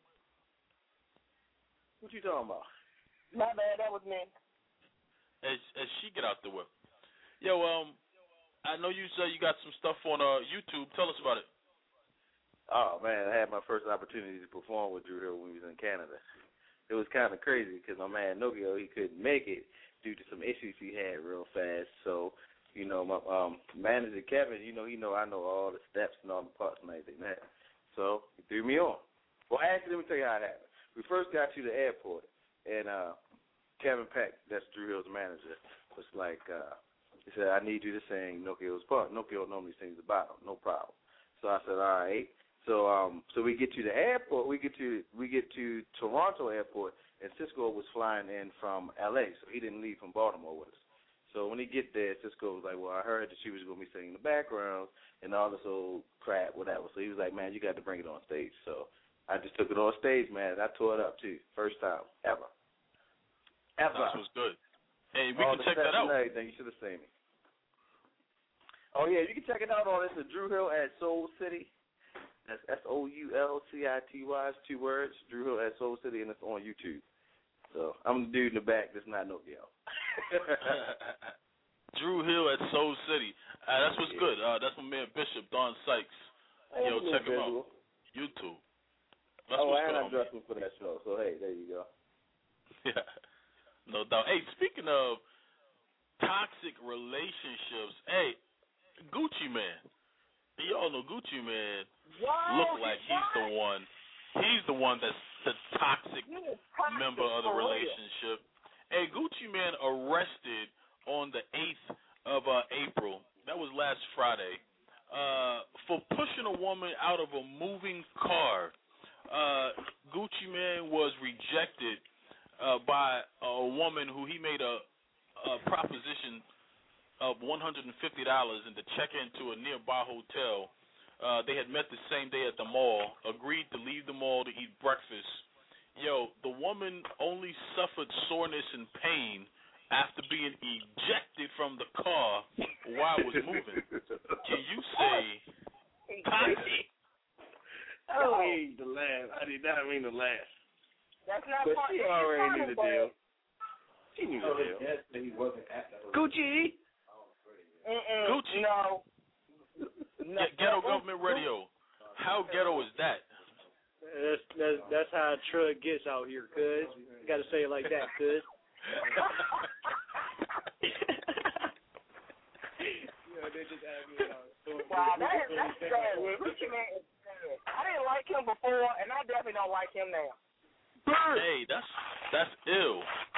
S5: What you talking about?
S6: My bad, that was me.
S2: As she get out the whip. Yo, I know you said you got some stuff on YouTube. Tell us about it.
S5: Oh, man, I had my first opportunity to perform with Drew Hill when we was in Canada. It was kind of crazy because my man Nogio, he couldn't make it due to some issues he had real fast. So, you know, my manager Kevin, I know all the steps and all the parts and everything that. So he threw me on. Well, actually, let me tell you how it happened. We first got to the airport, and Kevin Peck, that's Drew Hill's manager, was like, he said, I need you to sing Nogio's part. Nogio normally sings the bottom, no problem. So I said, all right. So we get to the airport. We get to Toronto Airport, and Cisco was flying in from L.A., so he didn't leave from Baltimore with us. So when he get there, Cisco was like, well, I heard that she was going to be singing the background and all this old crap, whatever. So he was like, man, you got to bring it on stage. So I just took it on stage, man. I tore it up, too. First time ever.
S2: That was good. Hey, we can check that out.
S5: You should have seen me. Oh, yeah, you can check it out on this. Drew Hill at Soul City. That's SOULCITY. It's 2 words. Drew Hill at Soul City, and it's on YouTube. So I'm the dude in the back that's not Nogio.
S2: Drew Hill at Soul City. That's what's good. That's my man Bishop, Don Sykes. Yo, check him out. YouTube. That's
S5: and I dressed him for that show. So, hey, there you go.
S2: Yeah, no doubt. Hey, speaking of toxic relationships, hey, Gucci Man. Y'all know Gucci Man look like he's the one. He's the one that's the toxic member of the relationship. Hey, Gucci Man arrested on the 8th of April. That was last Friday. For pushing a woman out of a moving car. Gucci Man was rejected by a woman who he made a proposition of $150 and to check into a nearby hotel. They had met the same day at the mall, agreed to leave the mall to eat breakfast. Yo, the woman only suffered soreness and pain after being ejected from the car while it was moving. Can you say toxic?
S5: I don't mean to laugh. I did not mean to laugh.
S6: That's not
S5: but she already knew the deal. She knew the deal.
S6: Gucci?
S2: Gucci.
S6: No.
S2: Ghetto Government Radio. How ghetto is that?
S7: That's how Trud gets out here, cuz. You got to say it like that, cuz.
S6: Wow, that's sad. Gucci Man is sad. I didn't like him before, and I definitely don't like him now.
S2: Hey, that's ill.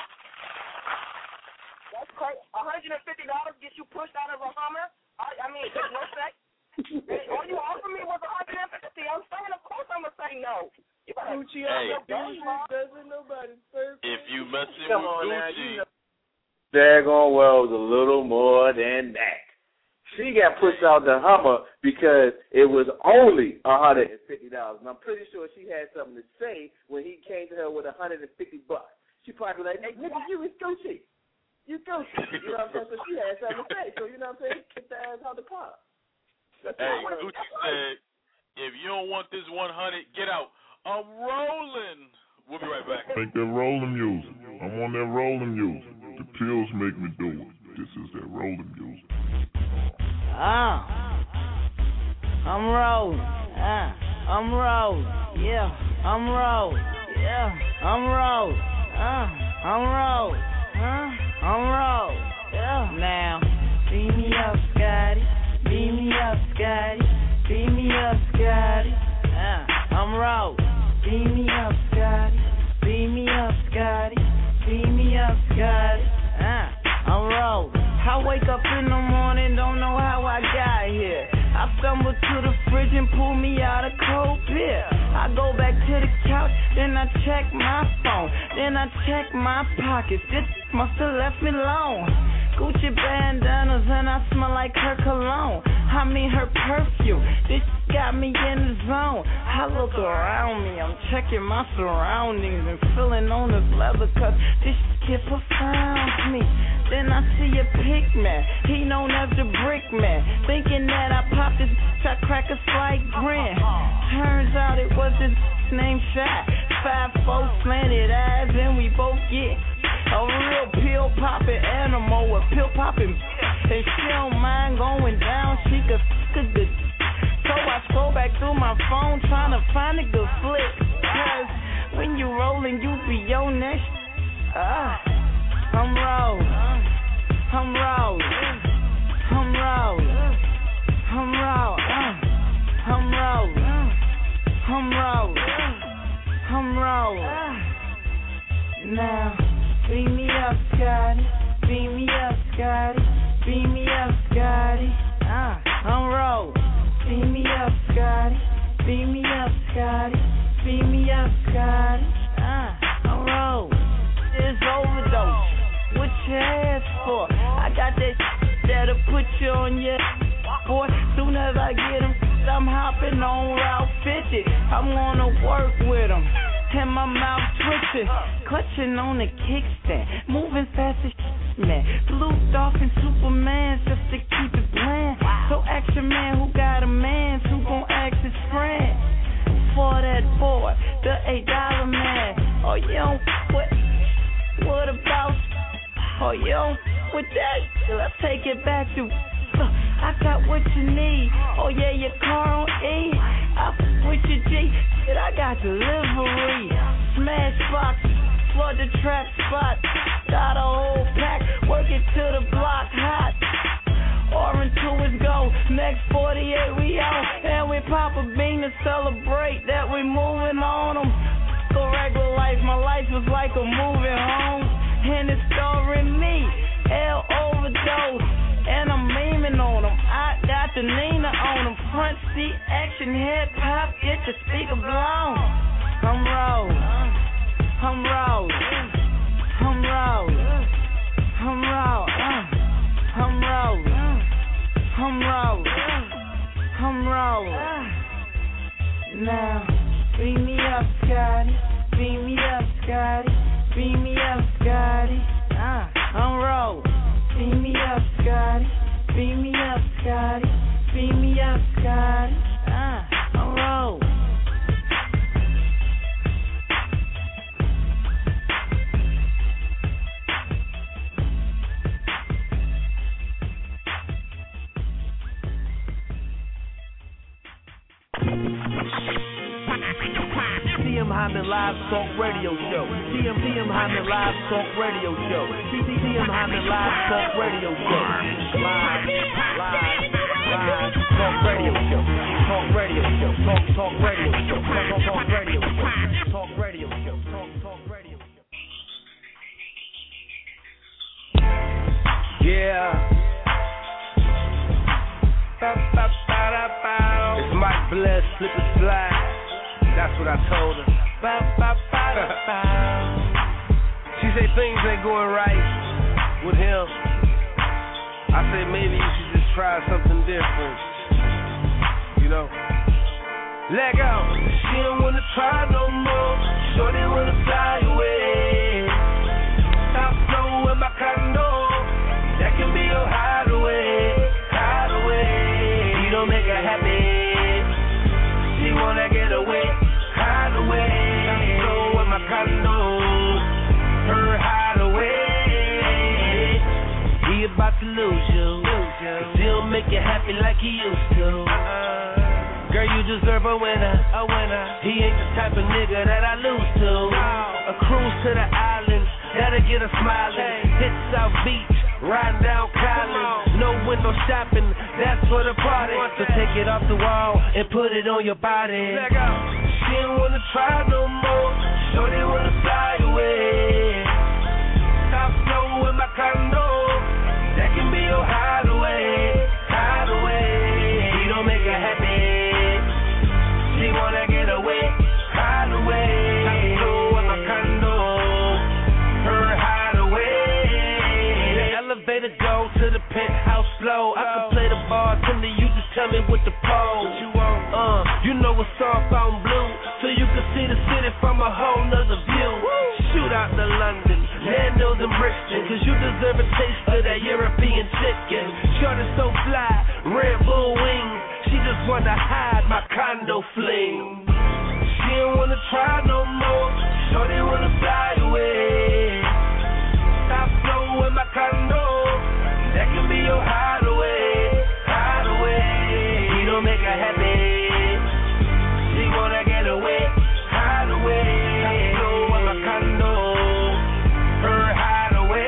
S6: That's crazy. $150 gets you pushed out of a Hummer? I mean, there's no sex. All you offered me was $150. I'm saying, of course I'm going to say no.
S8: Gucci,
S2: hey,
S8: doesn't nobody perfect.
S2: If you messing with Gucci,
S5: Daggone well was a little more than that.
S12: she got pushed out the Hummer because it was only $150. And I'm pretty sure she had something to say when he came to her with $150. She probably was like, hey, nigga, you is Gucci. You Gucci. You know what I'm saying? So she had something to say. So, you know what I'm saying? Kick the ass out the car.
S2: Hey, Gucci said, if you don't want this 100, get out. I'm rolling. We'll be right back.
S13: Make that rolling music. I'm on that rolling music. The pills make me do it. This is that rolling music.
S8: I'm rolling. I'm rolling. Yeah, I'm rolling. Yeah, I'm rolling. I'm rolling. I'm rolling. Yeah. Now, beat me up, Scotty. Beat me up, Scotty. Beat me up, Scotty. I'm rolling. Beat me up, Scotty. Beat me up, Scotty. Beat me up, Scotty. I'm rolling. I wake up in the morning, don't know how I got here. I stumble to the fridge and pull me out a cold beer. I go back to the couch, then I check my phone. Then I check my pockets. This must have left me alone. Gucci bandanas and I smell like her cologne. I mean her perfume. This got me in the zone. I look around me, I'm checking my surroundings and feeling on this leather cause this kid profounds me. Then I see a pig man, he known as the brick man. Thinking that I popped this bitch, I crack a slight grin. Turns out it was this named Shaq. 5'4" slanted eyes and we both get a real pill popping animal with pill popping. And she don't mind going down, she could f*** a good. So I scroll back through my phone trying to find a good flick. Cause when you rollin', you be on that I'm rolling. I'm rolling. I'm rolling. I'm rolling. I'm rolling. I'm rolling. I'm rolling. Now, beat me up, Scotty. Beat me up, Scotty. Beat me up, Scotty. I'm rolling. Beat me up, Scotty. Beat me up, Scotty. Beat me up, Scotty. I'm rolling. It's overdose. What you ask for? I got that that'll put you on your boy. Soon as I get him, I'm hopping on Route 50. I'm gonna work with him. And my mouth twitching, clutching on the kickstand, moving fast as man. Blue Dolphin Superman just to keep it bland. So action man who got a man who gon' ask his friend. For that boy, the $8 man. Oh, you don't what about? Oh, you don't with that? Let's take it back to I got what you need. Oh yeah, your car on E. I with your G. Shit, I got delivery. Smash box, flood the trap spot. Got a whole pack, work it to the block hot. Orange to his go. Next 48 we on, and we pop a bean to celebrate that we moving on them. The regular life, my life was like a moving home, and it's starring me. L overdose. And I'm memeing on them. I got the Nina on them. Front seat action, hip hop, get the speaker blown. I'm rolling. I'm rolling. I'm rolling. I'm rolling. I'm rolling. I'm rolling. I'm rolling. Now, beat me up, Scotty. Beat me up, Scotty. Beat me up, Scotty. I'm rolling. Beat me up, Scotty. Beat me up, Scotty. Beat me up, Scotty. I'm rolling.
S9: TM Hyman Live Talk Radio Show. TM Hyman Live Talk Radio Show. TM Hyman Live Talk Radio Show. Live Talk Radio Show. Talk Radio Show. Talk Radio Show. Talk Radio Show. Talk Radio Show. Talk Radio Show.
S14: Yeah. It's Mike Bless, slip and slide. That's what I told her. She said things ain't going right with him. I said maybe you should just try something different. You know? Let go. She don't wanna try no more. Shorty wanna fly away. Top floor in my condo. That can be your hideaway. Hideaway. You don't make her happy. She wanna get away. Hideaway. Top floor in my condo. Her hideaway. He about to lose you. Cause he don't make you happy like he used to. Girl, you deserve a winner, a winner. He ain't the type of nigga that I lose to. A cruise to the island, that'll get us smiling. Hit South Beach, riding down Collins. No window shopping, that's for the party. So take it off the wall and put it on your body. She don't wanna try no more. Shorty wanna fly away. Top floor in my condo, that can be your hideaway. Hideaway. He don't make her happy. She wanna get away, hideaway. Top floor in my condo, her hideaway. The elevator go to the penthouse floor. I can play the bartender, you just tell me what the pole. You know it's soft on blue, so you can see the city from a whole nother view. Shoot out to London, Nando's and Brixton, cause you deserve a taste of that European chicken. Shorty so fly, Red Bull wings. She just wanna hide my condo fling. She don't wanna try no more. Shorty wanna fly away. Top floor in my condo, that can be your hideaway. Hideaway. He don't make her happy. She wanna get away. Hideaway. Top floor in my condo, her hideaway.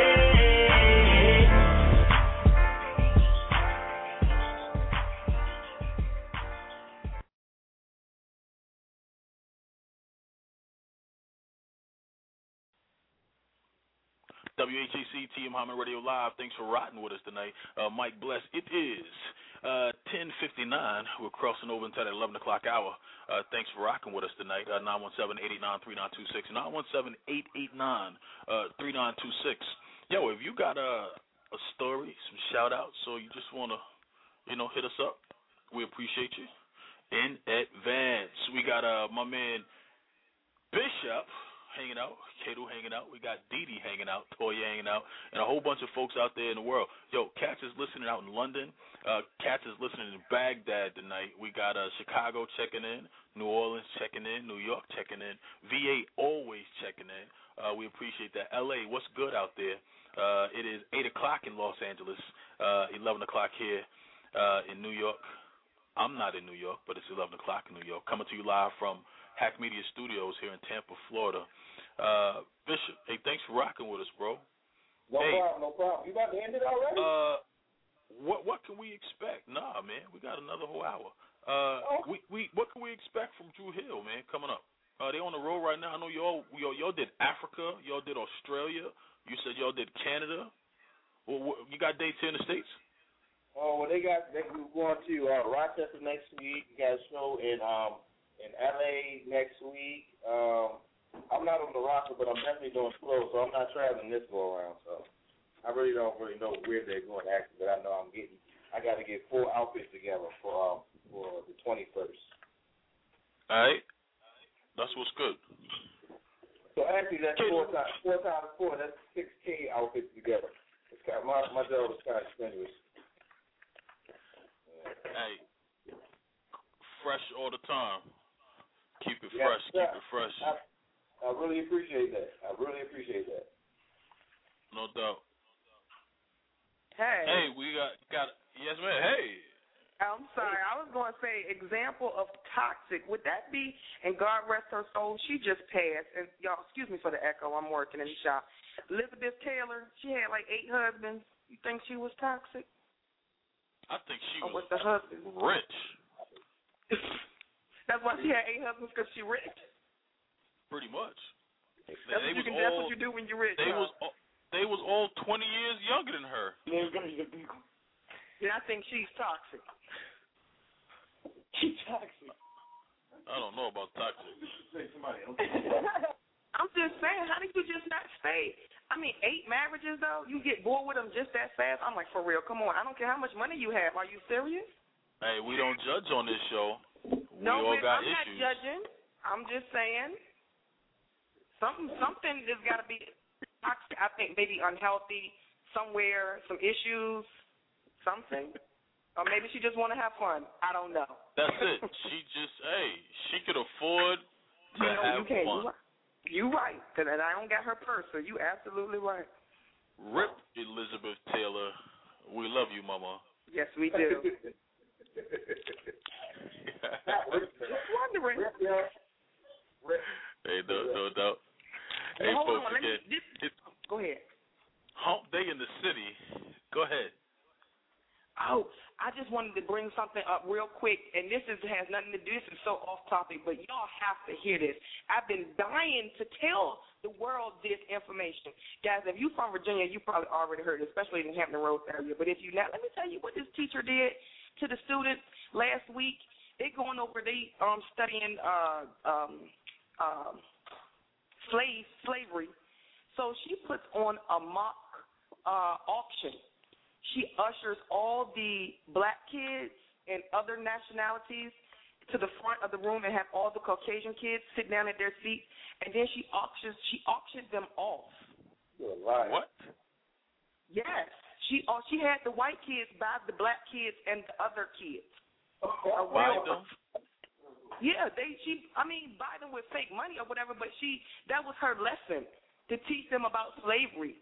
S2: WHAC TM Hyman Radio Live. Thanks for riding with us tonight. Mike Bless. It is 10:59. We're crossing over into that 11 o'clock hour. Thanks for rocking with us tonight. 917-889-3926. 917-889-3926. Yo, if you got a story, some shout-outs, so you just want to, hit us up, we appreciate you in advance. We got my man Bishop hanging out, Kato hanging out, we got Dee Dee hanging out, Toya hanging out, and a whole bunch of folks out there in the world. Yo, Cats is listening out in London. Cats is listening in Baghdad tonight. We got Chicago checking in, New Orleans checking in, New York checking in, VA always checking in. We appreciate that. LA, what's good out there? It is 8 o'clock in Los Angeles, 11 o'clock here in New York. I'm not in New York, but it's 11 o'clock in New York. Coming to you live from Hack Media Studios here in Tampa, Florida. Bishop, hey, thanks for rocking with us, bro.
S12: No problem. You about to end it already?
S2: What can we expect? Nah, man, we got another whole hour. What can we expect from Dru Hill, man, coming up? They on the road right now. I know y'all did Africa, y'all did Australia. You said y'all did Canada. You got dates here in the States?
S12: Oh, well, we're going to Rochester next week. We got a show in LA next week. I'm not on the roster, but I'm definitely doing slow, so I'm not traveling this go around. So I really don't know where they're going actually, but I know I got to get 4 outfits together for the 21st.
S2: All right, that's what's good.
S12: So actually, that's 4 times 4. That's 6K outfits together. It's kind of, my job is kind of strenuous.
S2: Hey, fresh all the time. Keep it fresh. Keep it fresh.
S12: I really appreciate that.
S2: No doubt.
S6: Hey,
S2: we got yes, man. Hey.
S6: I'm sorry. I was going to say example of toxic. Would that be, and God rest her soul, she just passed. And y'all, excuse me for the echo. I'm working in the shop. Elizabeth Taylor, she had like 8 husbands. You think she was toxic?
S2: I think she was
S6: with the husband
S2: rich.
S6: That's why she had 8 husbands, because she rich.
S2: Pretty much.
S6: That's what you do when you're rich.
S2: They was all 20 years younger than her.
S6: Yeah, I think she's toxic. She's toxic.
S2: I don't know about toxic.
S6: Say somebody else. I'm just saying, how did you just not say? mean, 8 marriages, though? You get bored with them just that fast? I'm like, for real, come on. I don't care how much money you have. Are you serious?
S2: Hey, we don't judge on this show.
S6: No,
S2: we all got
S6: I'm
S2: issues.
S6: not judging. I'm just saying something has got to be toxic. I think maybe unhealthy somewhere, some issues, something. Or maybe she just want to have fun. I don't know.
S2: That's it. She could afford to have fun.
S6: You right. And I don't got her purse, so you absolutely right.
S2: Rip Elizabeth Taylor. We love you, Mama.
S6: Yes, we do. Just wondering.
S2: Hey, no doubt. Hey,
S6: hold
S2: folks,
S6: on. Go ahead.
S2: Hump Day in the city. Go ahead.
S6: Oh, I just wanted to bring something up real quick, and this has nothing to do. This is so off topic, but y'all have to hear this. I've been dying to tell the world this information. Guys, if you're from Virginia, you probably already heard it, especially in the Hampton Roads area. But if you're not, let me tell you what this teacher did to the students last week. They going over, studying slavery. So she puts on a mock auction. She ushers all the black kids and other nationalities to the front of the room and have all the Caucasian kids sit down at their seats, and then she auctioned them off.
S2: What?
S6: Yes. She had the white kids buy the black kids and the other kids.
S2: Buy them?
S6: Yeah, buy them with fake money or whatever, but that was her lesson, to teach them about slavery.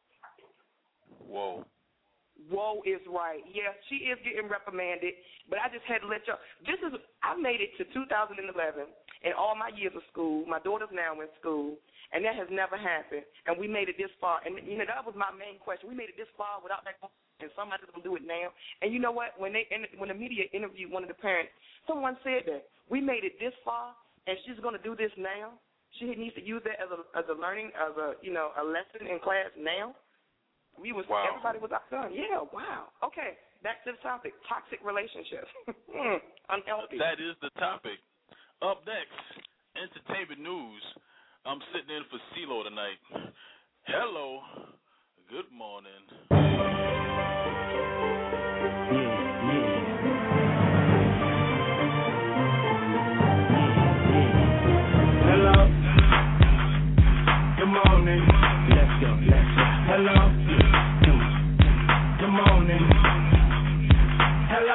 S2: Whoa.
S6: Whoa is right. Yeah, she is getting reprimanded, but I just had to let y'all. I made it to 2011 in all my years of school. My daughter's now in school, and that has never happened. And we made it this far. And, that was my main question. We made it this far without that, and somebody's going to do it now. And you know what? When the media interviewed one of the parents, someone said that we made it this far, and she's going to do this now. She needs to use that as a learning, as a lesson in class now.
S2: Wow.
S6: Everybody was outdone. Yeah, wow. Okay, back to the topic. Toxic relationships. Unhealthy.
S2: That is the topic. Up next, entertainment news. I'm sitting in for CeeLo tonight. Hello. Good morning.
S3: Hello. Good morning. Let's go. Hello. Good morning. Hello.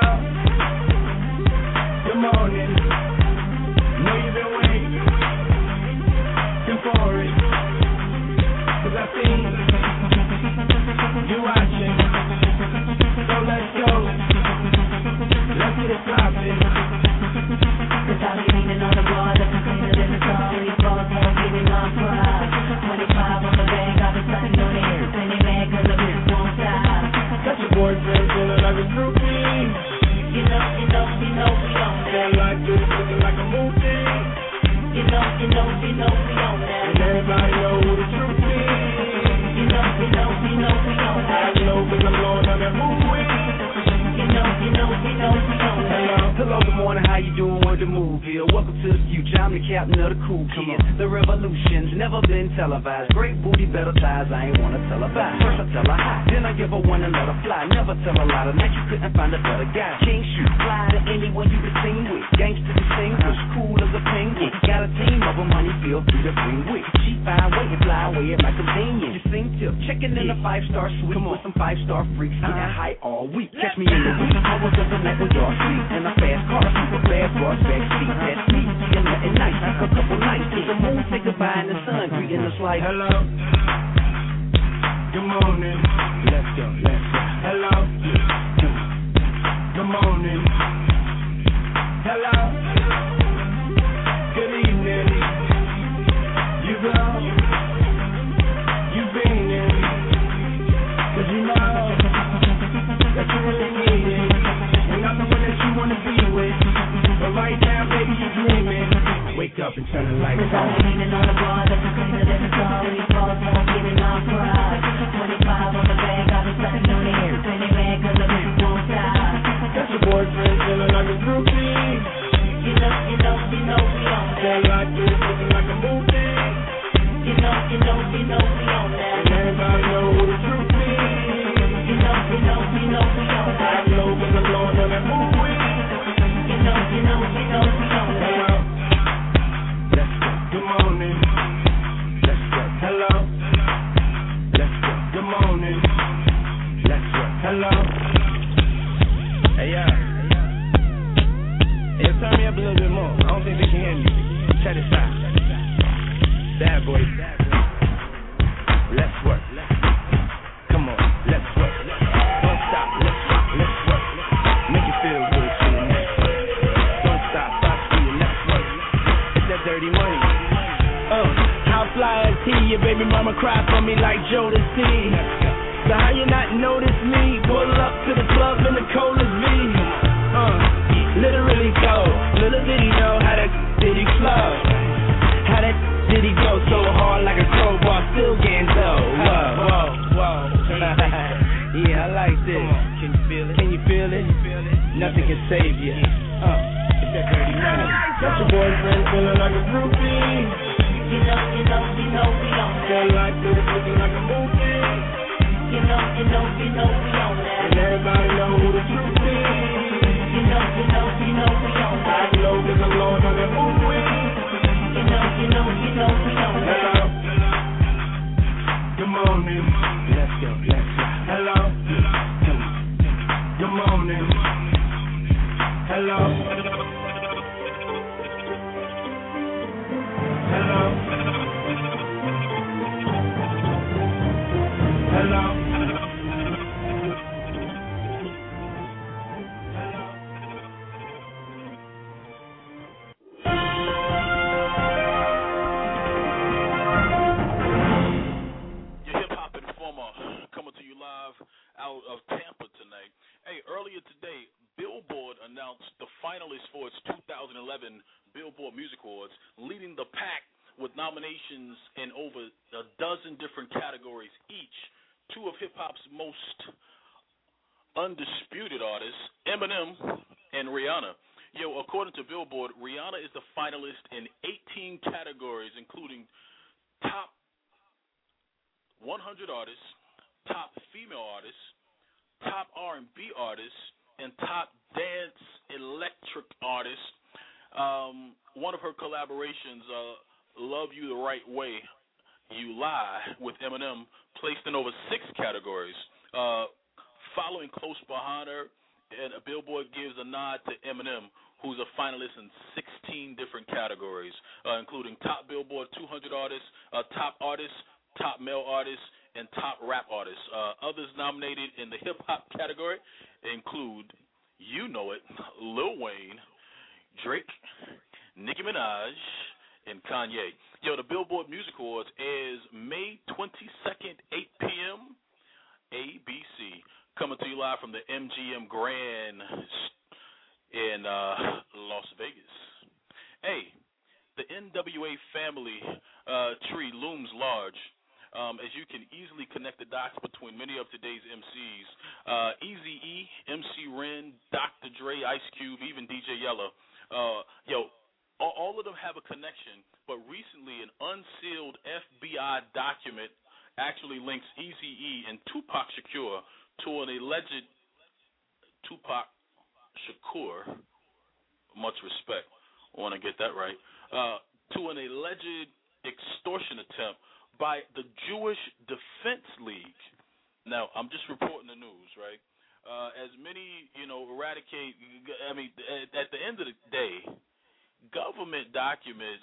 S3: Good morning. Know you've been waiting for it, 'cause I see you watching. So let's go. Let's get it poppin'.
S15: 'Cause I'll be leaning on the bar, looking cleaner than the sorry balls, won't give me my pride. 25 on the bag, I've been sucking on it. Plenty mad 'cause the bitch won't stop.
S3: Got your boyfriend feeling like a groupie.
S15: You know we on that.
S3: That like this looking like a movie.
S15: You know we on that.
S3: And everybody know who the truth is.
S15: You know we on that.
S3: I know 'cause I'm blowing on that movie.
S15: You know we on that.
S16: Hello, good morning, how you doing? Word to move here. Welcome to the future, I'm the captain of the cool kids. The revolution's never been televised. Great booty, better thighs, I ain't wanna tell her bye. First I tell her hi, then I give her one and let her fly. Never tell her lie, tonight you couldn't find a better guy. King shoot, fly to anyone you can sing with. Gangsta distinguished, cool as a penguin. Got a team of them, honey, feel free to bring with. Cheap, fine, wait and fly away at my convenience. You sing tip, checking in a 5-star suite with some 5-star freaks. Getting high all week. Catch me in the week, I was up the night with y'all sleep. In a fast car, super fast, broad back seat. That's me, see nothing nice. Took a couple nights, to the moon, say goodbye in the sun, greeting us like
S3: hello. Good morning. Let's go. Hello. Good morning. Hello. Good evening. You go. You've been in. 'Cause you know that you really need it. And I'm the one that you wanna be with. But right now, baby, you're dreaming. Wake up and turn the lights on.
S15: 'Cause I'm leaning on the bar, looking cleaner than the sorry balls, won't give me my pride. 25 on the bag, I've been sucking on it. Plenty mad 'cause the bitch won't stop.
S3: Got your boyfriend feeling like a groupie.
S15: You know we on that.
S3: That like this looking like a movie.
S15: You know we on that.
S3: And
S16: morning. Let's work. Hello. Hey, hey, turn me up a little bit more. I don't think they can hear me. Check this out. Bad boy. Let's work. Come on, let's work. Don't stop. Let's rock. Let's work. Make it feel good to your neck. Don't stop. Stop to your next work. It's that dirty money.
S8: How fly is he? Your baby mama cry for me like Jodeci. So how you not notice me? Pull up to the club in the coldest V. Literally cold. Little did he know how that did he flow. How that did he go so hard like a crowbar, still getting dough. Whoa. Yeah, I like this. Can you feel it? Can you feel it? Nothing can save you. It's that dirty money. Got your boyfriend feeling like a groupie. You know, we on that. Feel like this, looking like a movie. You know, we on that. And everybody know who the truth is. You know, we on that. I know there's a Lord on that movie. You know, we on that. Good morning. Let's go. Hello. Good morning. Hello.
S2: Coming to you live out of Tampa tonight. Hey, earlier today, Billboard announced the finalists for its 2011 Billboard Music Awards, leading the pack with nominations in over a dozen different categories each. Two of hip-hop's most undisputed artists, Eminem and Rihanna. According to Billboard, Rihanna is the finalist in 18 categories, including top 100 artists, top female artists, top R&B artists, and top dance electric artists. One of her collaborations, Love You the Right Way, You Lie, with Eminem, placed in over 6 categories. Following close behind her, and Billboard gives a nod to Eminem, who's a finalist in 16 different categories, including top Billboard 200 artists, top artists, top male artists, and top rap artists. Others nominated in the hip-hop category include, you know it, Lil Wayne, Drake, Nicki Minaj, and Kanye. The Billboard Music Awards airs May 22nd, 8 p.m., ABC. Coming to you live from the MGM Grand in Las Vegas. Hey, the NWA family tree looms large. As you can easily connect the dots between many of today's MCs. Eazy-E, MC Ren, Dr. Dre, Ice Cube, even DJ Yella. All of them have a connection, but recently an unsealed FBI document actually links Eazy-E and Tupac Shakur to an alleged Tupac Shakur, much respect, I want to get that right, to an alleged extortion attempt by the Jewish Defense League. Now, I'm just reporting the news, right? As many, eradicate, at the end of the day, government documents,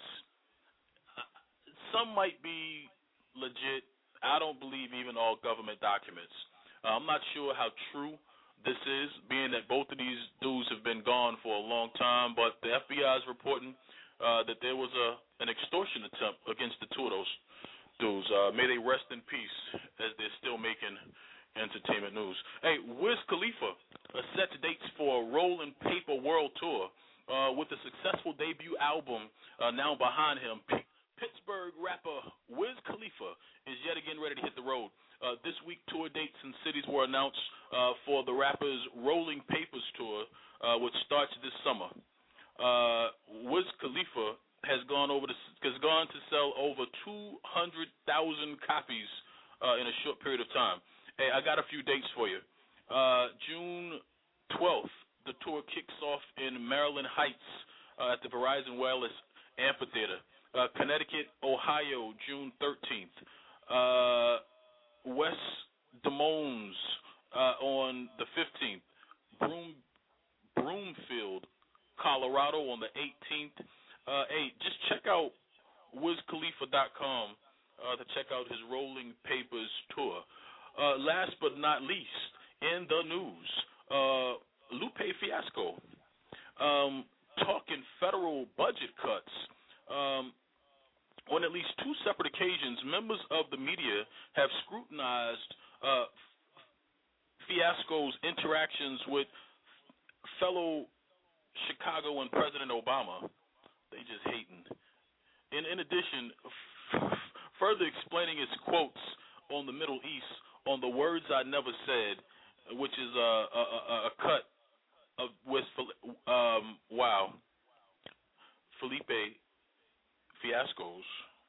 S2: some might be legit. I don't believe even all government documents. I'm not sure how true this is, being that both of these dudes have been gone for a long time, but the FBI is reporting that there was an extortion attempt against the two of those dudes. May they rest in peace as they're still making entertainment news. Hey, Wiz Khalifa set dates for a Rolling Paper World Tour with a successful debut album now behind him. Pittsburgh rapper Wiz Khalifa is yet again ready to hit the road. This week, tour dates and cities were announced for the rapper's Rolling Papers Tour, which starts this summer. Wiz Khalifa has gone to sell over 200,000 copies in a short period of time. Hey, I got a few dates for you. June 12th, the tour kicks off in Maryland Heights at the Verizon Wireless Amphitheater. Connecticut, Ohio, June 13th. West Des Moines on the 15th. Broomfield, Colorado on the 18th. Hey, just check out WizKhalifa.com to check out his Rolling Papers tour. Last but not least, in the news, Lupe Fiasco talking federal budget cuts. On at least two separate occasions, members of the media have scrutinized Fiasco's interactions with fellow Chicago and President Obama. They just hating. In addition, further explaining his quotes on the Middle East on the words I never said, which is a cut of with Felipe Fiasco's.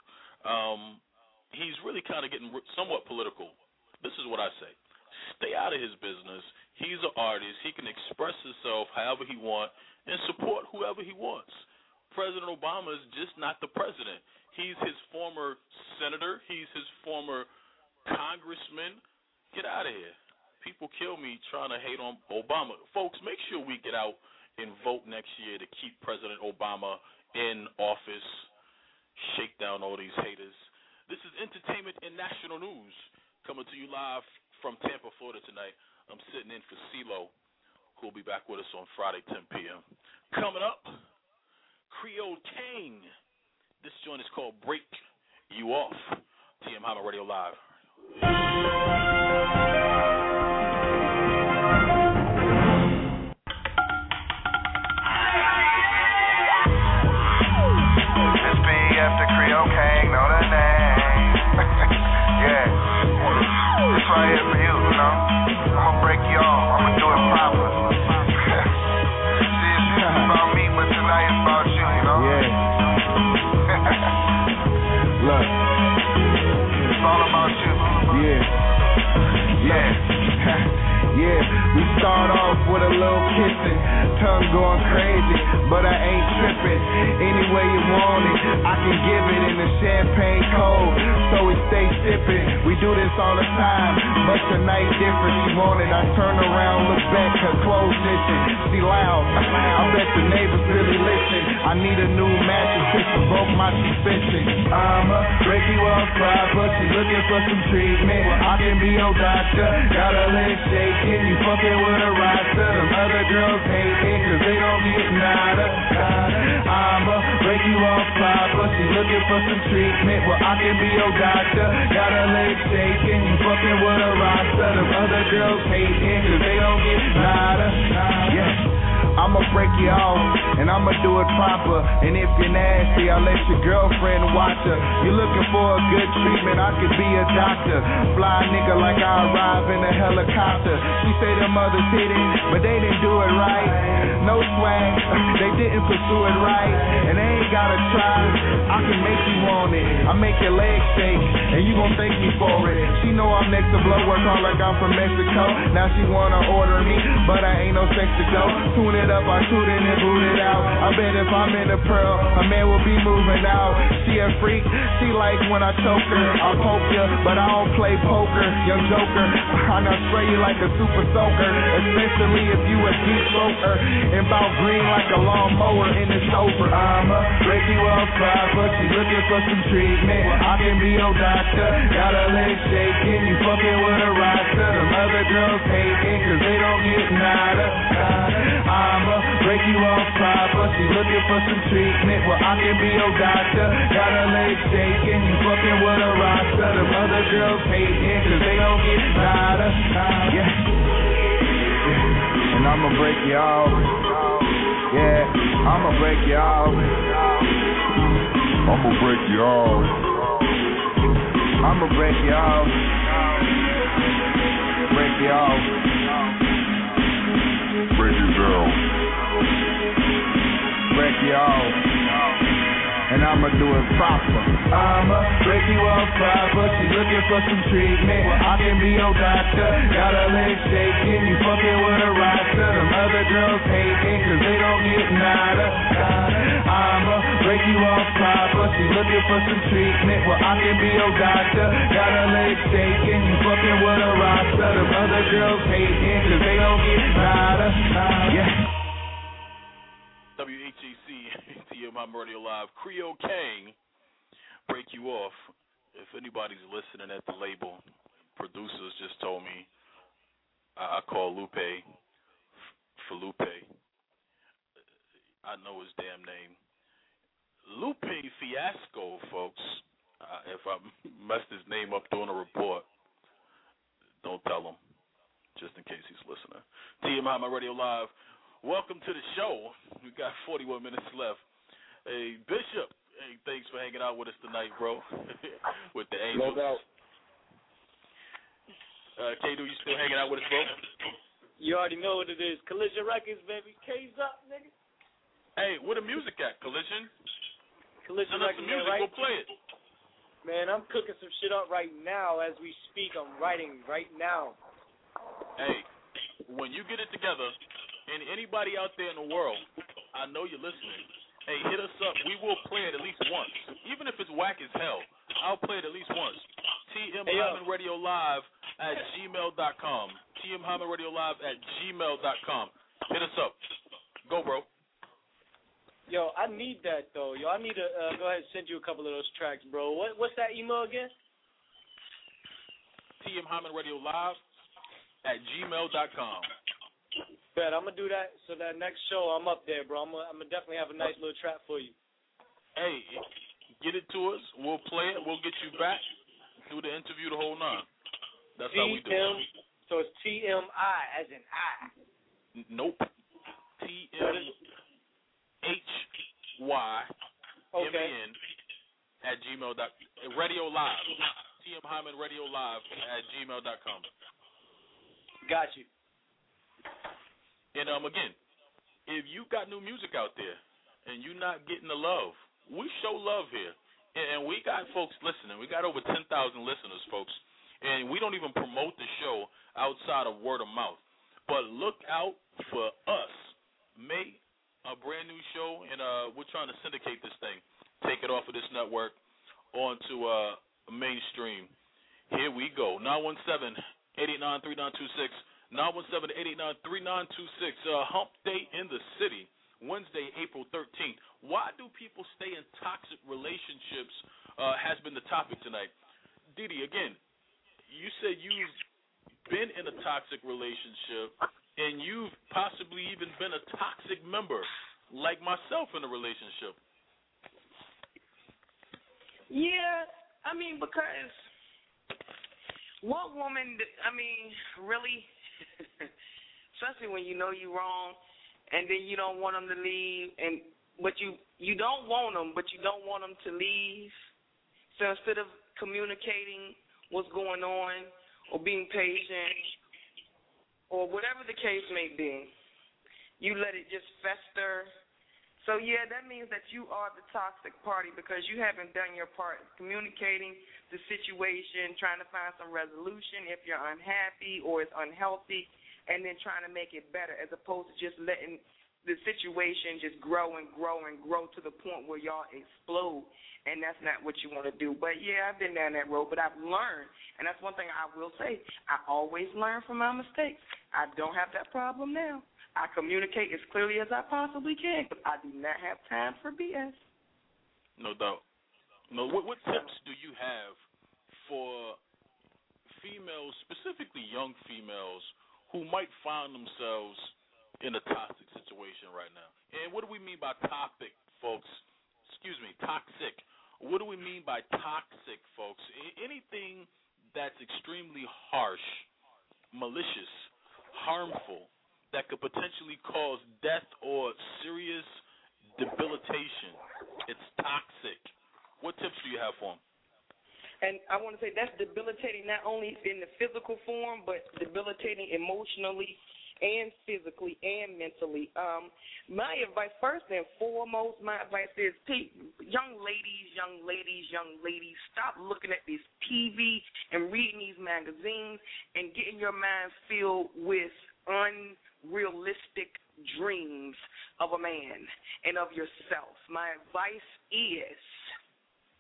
S2: He's really kind of getting somewhat political. This is what I say. Stay out of his business. He's an artist. He can express himself however he wants and support whoever he wants. President Obama is just not the president. He's his former senator. He's his former congressman. Get out of here. People kill me trying to hate on Obama. Folks, make sure we get out and vote next year to keep President Obama in office. Shake down all these haters. This is Entertainment and National News coming to you live from Tampa, Florida tonight. I'm sitting in for CeeLo, who will be back with us on Friday, 10 p.m. Coming up, Creole King. This joint is called Break You Off. TM Hyman Radio Live.
S17: After Creole King, know the name. Yeah. This right here for you, you know. I'ma break you off. I'ma do it proper. See, it's about me, but tonight it's about you, you know. Yeah. Look. It's all about you.
S8: Yeah. Yeah. Yeah, we start off with a little kissing, tongue going crazy, but I ain't tripping. Any way you want it, I can give it in the champagne cold, so we stay sipping. We do this all the time, but tonight different. She want it, I turn around, look back, her clothes missing. She loud, I bet the neighbors really listen. I need a new mattress, since I broke my suspicion. I'ma break you off proper, she looking for some treatment. I can be your doctor, got her legs shaking. You fucking with a roster, them other girls hating, cause they don't get nada. I'ma break you off proper, she looking for some treatment. Well, I can be your doctor, got her legs shaking. You fucking with a roster, them other girls hating, cause they don't get nada. Yeah. I'ma break you off, and I'ma do it proper. And if you're nasty, I'll let your girlfriend watch her. You looking for a good treatment, I could be a doctor. Fly nigga like I arrive in a helicopter. She say them others hit it, but they didn't do it right. No swag, they didn't pursue it right. And they ain't gotta try, I can make you want it. I make your legs shake, and you gon' thank me for it. She know I'm next to blow, work hard like I'm from Mexico. Now she wanna order me, but I ain't no sex to go. Tune it up, I shoot it and boot it out. I bet if I'm in a pearl, a man will be moving out. She a freak, she like when I choke her. I'll poke ya, but I don't play poker. Young joker, I not spray you like a super soaker. Especially if you a deep smoker. And bout green like a lawnmower and it's over. I'ma break you off proper, she looking for some treatment. I can be your doctor, got her legs shaking. You fucking with a roster, them other girls hating, cause they don't get nada. I'ma break you off proper, she looking for some treatment. Well, I can be your doctor, got her legs shaking. You fucking with a roster, them other girls hating, cause they don't get nada. Yeah. And I'ma break you off. Yeah, I'ma break you off.
S13: I'ma break you off.
S8: I'ma break you off. Break you off.
S13: Break you down.
S8: Break you off. And I'ma do it proper. I'ma break you off proper, she looking for some treatment. Well, I can be your doctor, got her legs shaking. You fucking with a roster, them other girls hating, cause they don't get nada. I'ma break you off proper, she looking for some treatment. Well, I can be your doctor, got her legs shaking. You fucking with a roster.
S3: them other girls hating, cause they don't get louder. Yeah.
S2: WHAC, TM Hot Radio Live, Creole King, break you off. If anybody's listening at the label, producers just told me I call Lupe for Lupe. I know his damn name. Lupe Fiasco, folks. If I messed his name up doing a report, don't tell him, just in case he's listening. TM Hot Radio Live, welcome to the show. We got 41 minutes left. Hey, Bishop, hey, thanks for hanging out with us tonight, bro, with the Angels.
S12: No doubt.
S2: K-Do, you still hanging out with us, bro?
S7: You already know what it is. Collision Records, baby. K's up, nigga.
S2: Hey, where the music at, Collision?
S7: Collision
S2: Send us
S7: Records,
S2: some music.
S7: right?
S2: Go play it.
S7: Man, I'm cooking some shit up right now as we speak. I'm writing right now.
S2: Hey, when you get it together, and anybody out there in the world, I know you're listening. Hey, hit us up. We will play it at least once. Even if it's whack as hell, I'll play it at least once. TMHymanRadioLive@gmail.com. TMHymanRadioLive@gmail.com. Hit us up. Go, bro.
S7: Yo, I need that, though. Yo, I need to go ahead and send you a couple of those tracks, bro. What's that email again?
S2: TMHymanRadioLive@gmail.com.
S7: Bet, I'm going to do that so that next show I'm up there, bro. I'm going to definitely have a nice little track for you.
S2: Hey, get it to us. We'll play it. We'll get you back. Do the interview, the whole nine. That's how we do it.
S7: So it's TMI as in I.
S2: Nope. TMHYMAN @gmail.com. Radio Live. TM Hyman Radio Live @gmail.com.
S7: Got you.
S2: And again, if you got new music out there and you're not getting the love, we show love here. And we got folks listening. We got over 10,000 listeners, folks. And we don't even promote the show outside of word of mouth. But look out for us. May, a brand new show, and we're trying to syndicate this thing. Take it off of this network onto mainstream. Here we go. 917-889-3926. 917-889-3926. Hump Day in the City, Wednesday, April 13th. Why do people stay in toxic relationships has been the topic tonight. Didi, again, you said you've been in a toxic relationship, and you've possibly even been a toxic member, like myself, in a relationship.
S6: Yeah, I mean, because what woman, I mean, really, especially when you know you're wrong, and then you don't want them to leave, but you don't want them, but you don't want them to leave. So instead of communicating what's going on or being patient or whatever the case may be, you let it just fester. So, yeah, that means that you are the toxic party because you haven't done your part communicating the situation, trying to find some resolution if you're unhappy or it's unhealthy, and then trying to make it better as opposed to just letting the situation just grow and grow and grow to the point where y'all explode, and that's not what you want to do. But, yeah, I've been down that road, but I've learned, and that's one thing I will say. I always learn from my mistakes. I don't have that problem now. I communicate as clearly as I possibly can, but I do not have time for BS.
S2: No doubt. No. What tips do you have for females, specifically young females, who might find themselves in a toxic situation right now? And what do we mean by topic, folks? Excuse me, toxic. What do we mean by toxic, folks? Anything that's extremely harsh, malicious, harmful, that could potentially cause death or serious debilitation. It's toxic. What tips do you have for them?
S6: And I want to say that's debilitating not only in the physical form, but debilitating emotionally and physically and mentally. My advice, first and foremost, my advice is, young ladies, stop looking at this TV and reading these magazines and getting your mind filled with unrealistic dreams of a man and of yourself. My advice is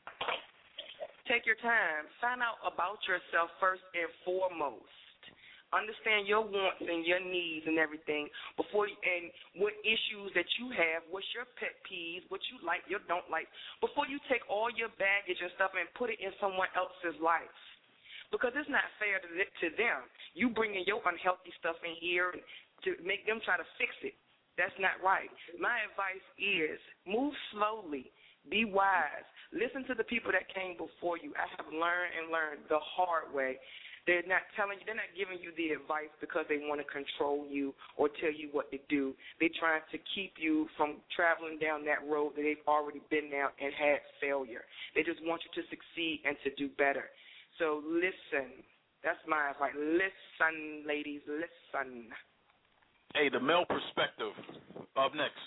S6: take your time. Find out about yourself first and foremost. Understand your wants and your needs and everything and what issues that you have, what's your pet peeves, what you like, you don't like, before you take all your baggage and stuff and put it in someone else's life. Because it's not fair to them. You bringing your unhealthy stuff in here to make them try to fix it. That's not right. My advice is move slowly. Be wise. Listen to the people that came before you. I have learned the hard way. They're not giving you the advice because they want to control you or tell you what to do. They're trying to keep you from traveling down that road that they've already been down and had failure. They just want you to succeed and to do better. So listen. That's my advice. Listen, ladies, listen.
S2: Hey, the male perspective. Up next.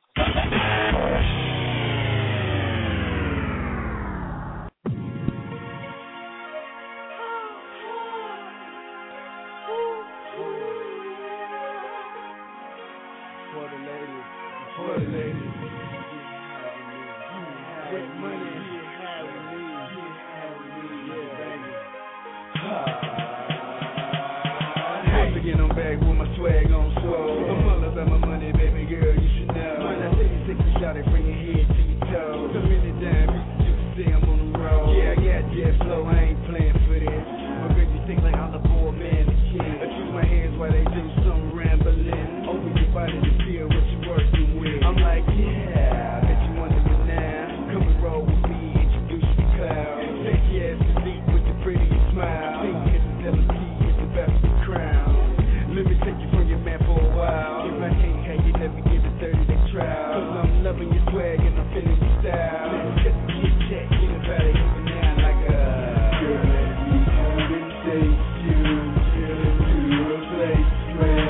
S8: For the ladies. With money. Once again, I'm back with my swag on swole. I'm all about my money, baby girl, you should know. When I say you sexy, shot it, bring your head to your toes. So many times you can see I'm on the road. Yeah, I got jet flow, I ain't playing for this. My bitch, you think like I'm the boy, man, the kid. I choose my hands while they do some rambling. Open your body to feel what you're working with. I'm like, yeah, I bet you wonder it now. Come and roll with me, introduce you to cloud. Take your ass to sleep with the prettiest smile. Think it's a delicacy, it's the best of the crown. Let me take you from your man for a while. If I can't have you, let me give it 30-day trial. Cause I'm loving your swag and I'm feeling your style. Let's get the kid check, get it better up and down like a girl. Let me come and take you to a place where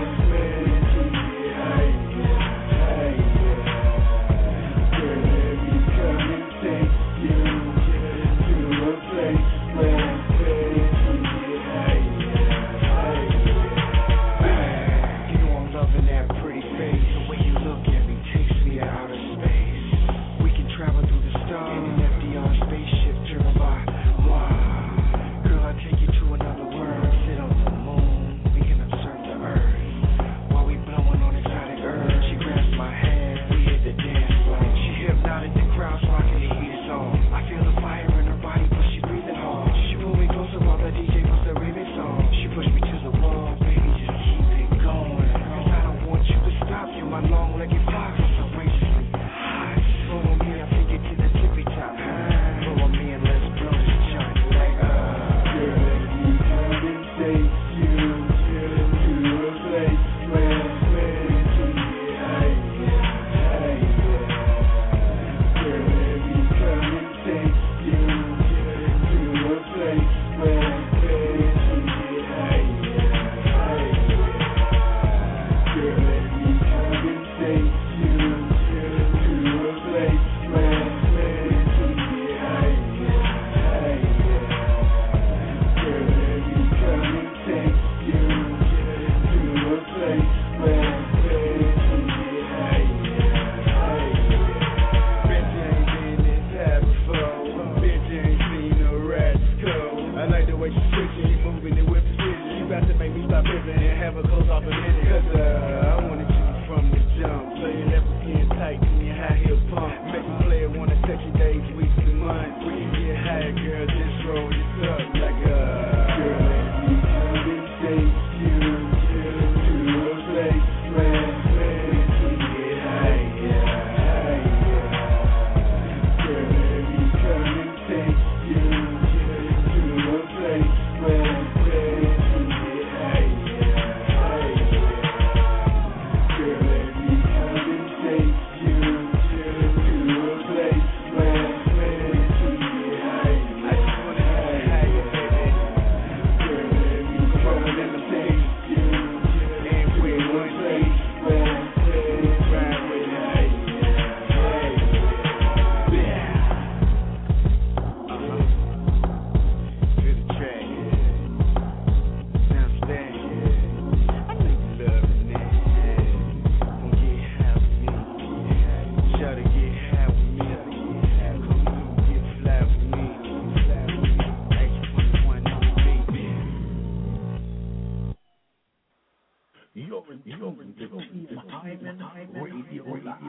S10: You're in tune to TM Hyman Radio Live.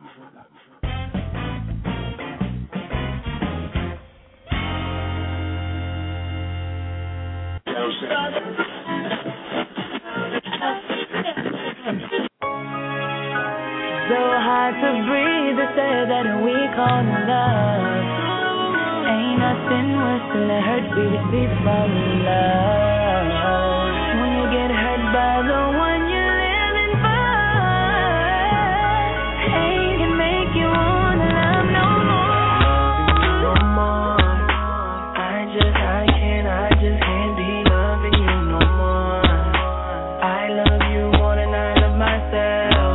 S15: So hard to breathe, they say that we call love. Ain't nothing worse than the hurt we receive from love. When you get hurt by the one you're living for, pain can make you wanna love no more. I just can't be loving you no more. I love you more than I love myself.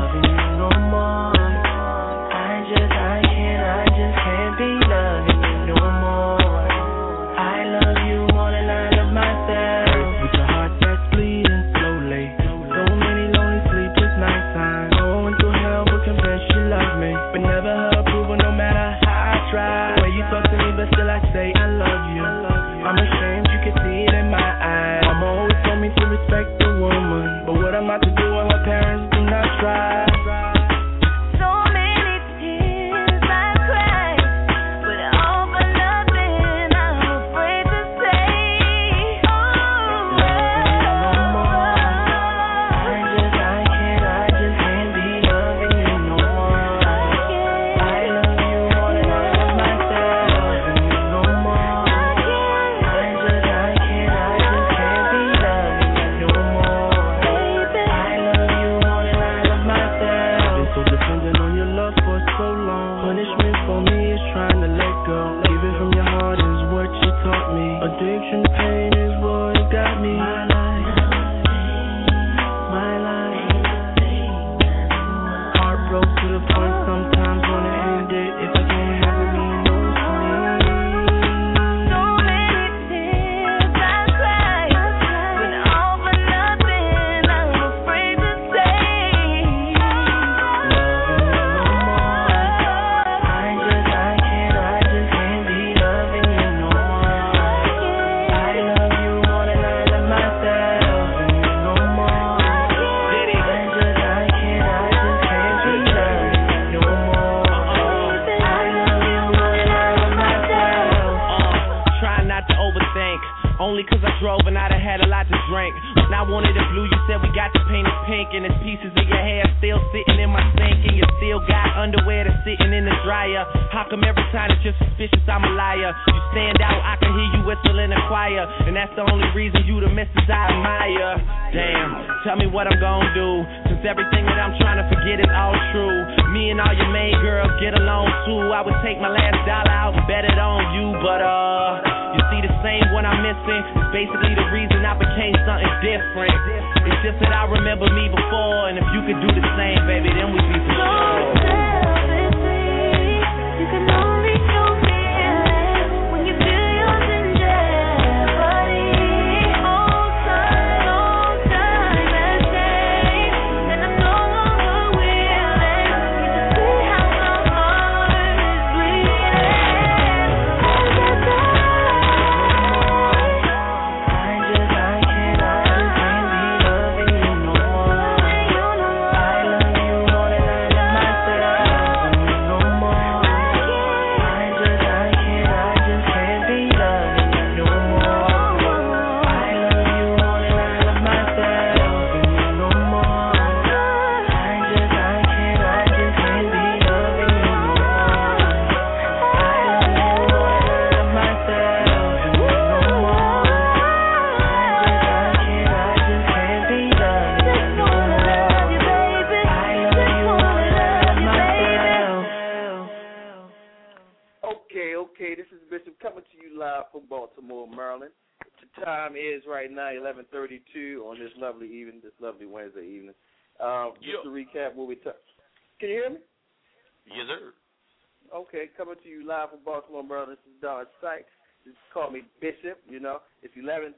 S12: Baltimore, Maryland. The time is right now 11:32 on this lovely evening, this lovely Wednesday evening. Just to recap what we talked. Can you hear me?
S2: Yes, sir.
S12: Okay, coming to you live from Baltimore, Maryland. This is Don Sykes. Just call me Bishop. You know, it's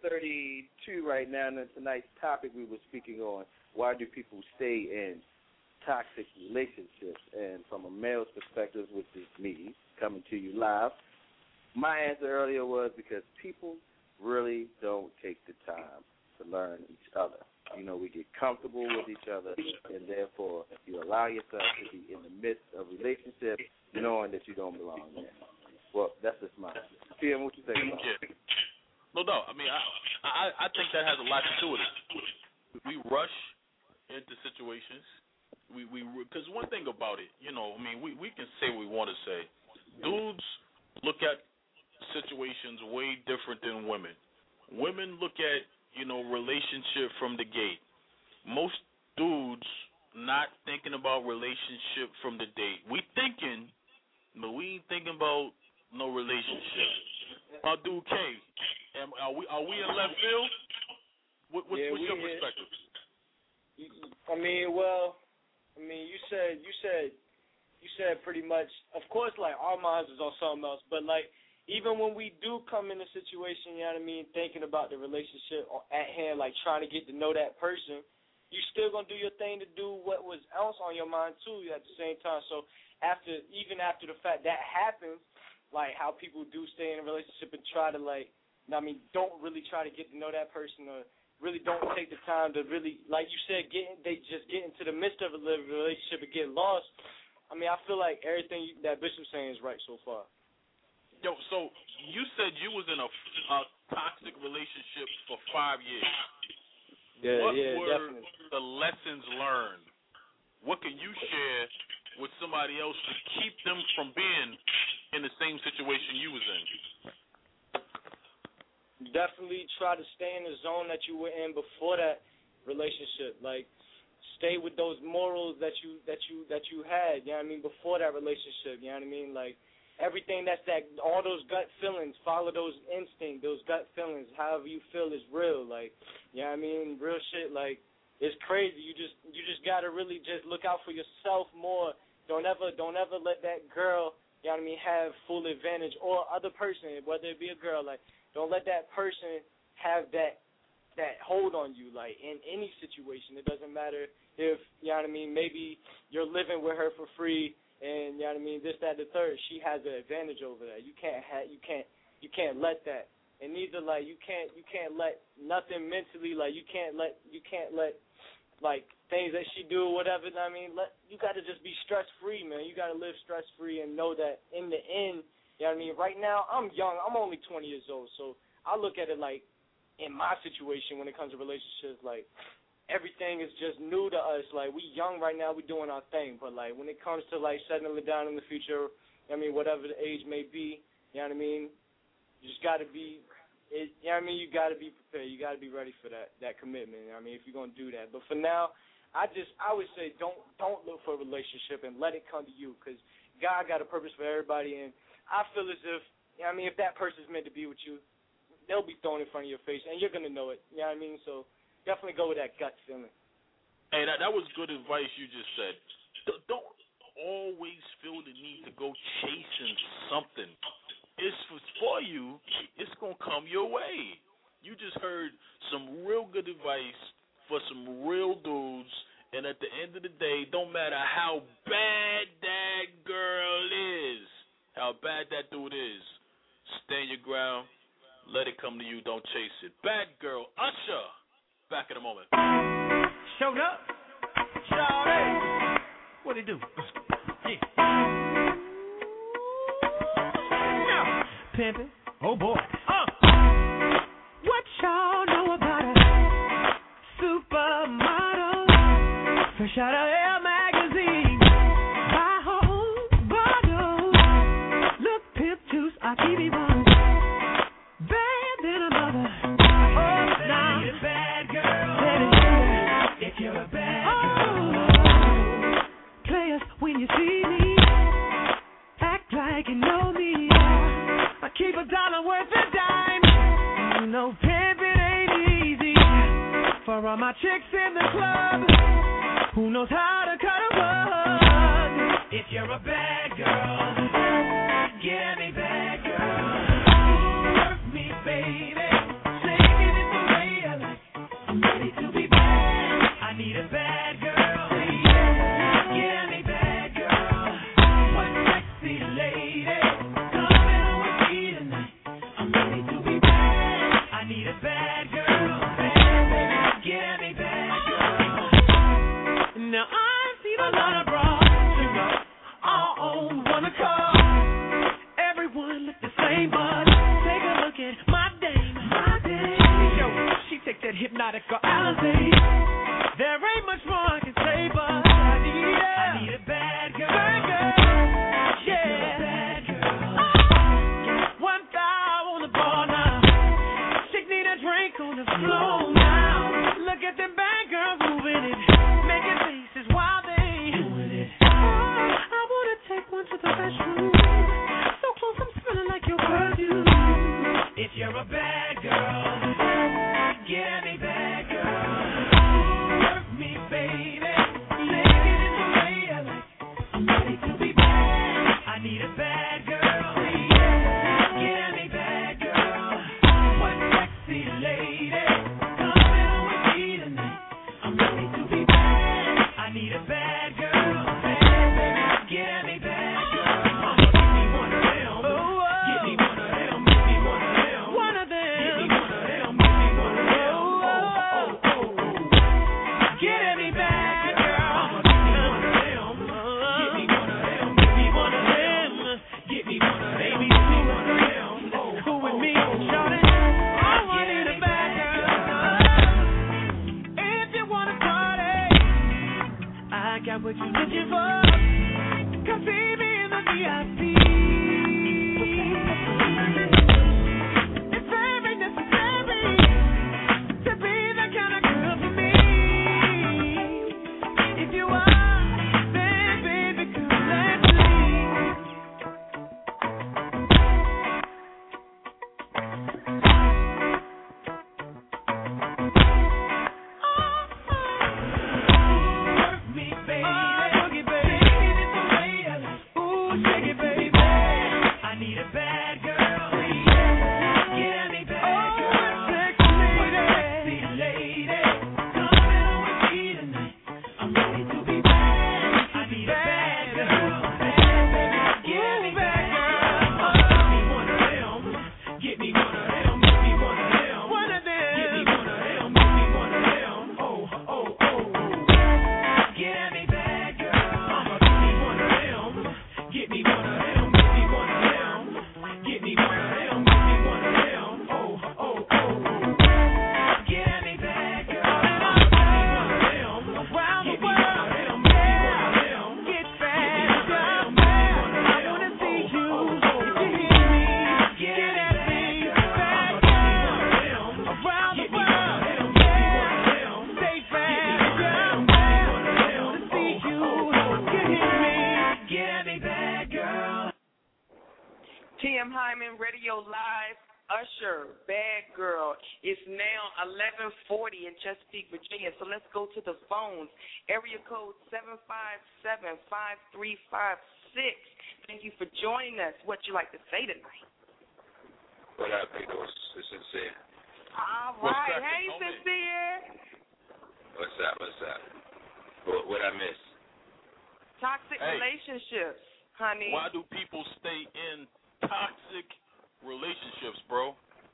S12: 11:32 right now, and tonight's topic we were speaking on: why do people stay in toxic relationships? And from a male's perspective, which is me, coming to you live, my answer earlier was because people really don't take the time to learn each other. we get comfortable with each other, and therefore you allow yourself to be in the midst of relationships knowing that you don't belong there. Well, that's just mine. PM, what you think about it?
S2: No doubt. I mean, I think that has a lot to do with it. We rush into situations. Because one thing about it, we can say what we want to say. Dudes look at situations way different than women. Women look at, relationship from the gate. Most dudes not thinking about relationship from the date. We thinking, but we ain't thinking about no relationship. My dude K, are we in left field? What's your perspective?
S7: You said pretty much. Of course, like our minds is on something else, but like even when we do come in a situation, thinking about the relationship at hand, like trying to get to know that person, you still gonna do your thing to do what was else on your mind too at the same time. So even after the fact that happens, like how people do stay in a relationship and try to don't really try to get to know that person, or really don't take the time to really, like you said, they just get into the midst of a relationship and get lost. I feel like everything that Bishop's saying is right so far.
S2: Yo, so you said you was in a toxic relationship for 5 years. What were
S7: definitely
S2: the lessons learned? What can you share with somebody else to keep them from being in the same situation you was in?
S7: Definitely try to stay in the zone that you were in before that relationship. Like, stay with those morals that you had. Before that relationship. Like, everything all those gut feelings. Follow those instincts, those gut feelings. However you feel is real. Like, real shit. Like, it's crazy. You just gotta really just look out for yourself more. Don't ever let that girl, have full advantage, or other person, whether it be a girl. Like, don't let that person have that hold on you, like, in any situation. It doesn't matter if, maybe you're living with her for free and, this, that, the third. She has an advantage over that. You can't let that. And neither, like, you can't let nothing mentally, like, you can't let like things that she do or whatever. You got to just be stress-free, man. You got to live stress-free and know that in the end, right now I'm young. I'm only 20 years old, so I look at it like, in my situation when it comes to relationships, like, everything is just new to us. Like, we young right now, we doing our thing, but, like, when it comes to, like, settling down in the future, whatever the age may be, you just got to be, you got to be prepared. You got to be ready for that commitment, if you're going to do that. But for now, I would say don't look for a relationship and let it come to you, because God got a purpose for everybody, and I feel as if, if that person's meant to be with you, they'll be thrown in front of your face, and you're going to know it, So definitely go with that gut feeling.
S2: Hey, that was good advice you just said. Don't always feel the need to go chasing something. It's for you. It's going to come your way. You just heard some real good advice for some real dudes, and at the end of the day, don't matter how bad that girl is, how bad that dude is, stand your ground. Let it come to you. Don't chase it. Bad girl, Usher. Back in a moment.
S9: Showed up. Shawty. What'd he do? Yeah. Now, pimpin'. Oh, boy. What y'all know about a supermodel? Fresh out of Elle magazine. Buy her own bottle. Look, pimp juice, I keep it on. When you see me, act like you know me. I keep a dollar worth a dime. No pimpin' ain't easy. For all my chicks in the club, who knows how to cut a rug? If you're a bad girl, get me bad girl. Work me, baby. Take it the way I like. I'm ready to be bad. I need a bad girl. Bad girl, bad, baby, get me bad. There ain't much more I can say, but I need a bad girl. Bad girl. Yeah. Bad girl. One thou on the bar now. Chick need a drink on the floor now. Look at them bad girls moving it. Making faces while they doing it. I wanna take one to the restroom. So close I'm smelling like your perfume. If you're a bad girl, get me bad girl. Work me, baby. Take it in the way I like. I'm ready to be bad. I need a bad girl. Get me bad girl. What sexy lady? Come in with me tonight. I'm ready to be bad. I need a bad girl. Get me bad girl. Give me one of them. Give me one of them. Give me one of them. One of them. Give me one of them. Give me one of them. Get me bad girl. Give me one of them. Give me one of them. Give me one of them. Give me one of them. Baby, give me one of them. Cool with me, shorty. I need a bad girl. If you wanna party, I got what you looking for. Come see me in the VIP. It's very necessary to be the kind of girl for me. If you are, then baby, come let's leave. Work me, baby. Boogie, baby. Take it the way I like. Ooh, shake it, baby. I need a bad girl. Get me bad girl. Sexy lady. Come in with me tonight. I'm ready to be bad. I need a bad girl. Get me bad girl. Give me one of them. Give me one of them. Give me one of them. One of them. Give me one of them. Give me one of them. Get me bad girl. Give me one of them. Give me one of them. Give me one of them. Give me one of them. Give me one of them. Get me bad girl. Around the world. Get bad girl. I wanna see you. If you hear me, get at me. Bad girl. Around the world. Stay bad girl. I wanna see you. You hear me? Get at me, bad girl.
S6: TM Hyman Radio Live, Usher, Bad Girl. It's now 11:40 in Chesapeake, Virginia. So let's go to the phones. Area code 757-5356. Thank you for joining us. What you like to say tonight?
S18: What up, Pickles? It's Sincere.
S6: All
S18: What's
S6: right.
S18: cracking,
S6: Hey,
S18: homie?
S6: Sincere.
S18: What's up? What's up? What I miss?
S6: Toxic
S2: Hey.
S6: relationships, honey.
S2: Why do people stay in toxic relationships, bro?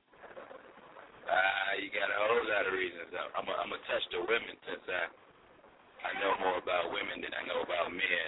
S18: You got a whole lot of reasons. I'm gonna touch the women since I know more about women than I know about men.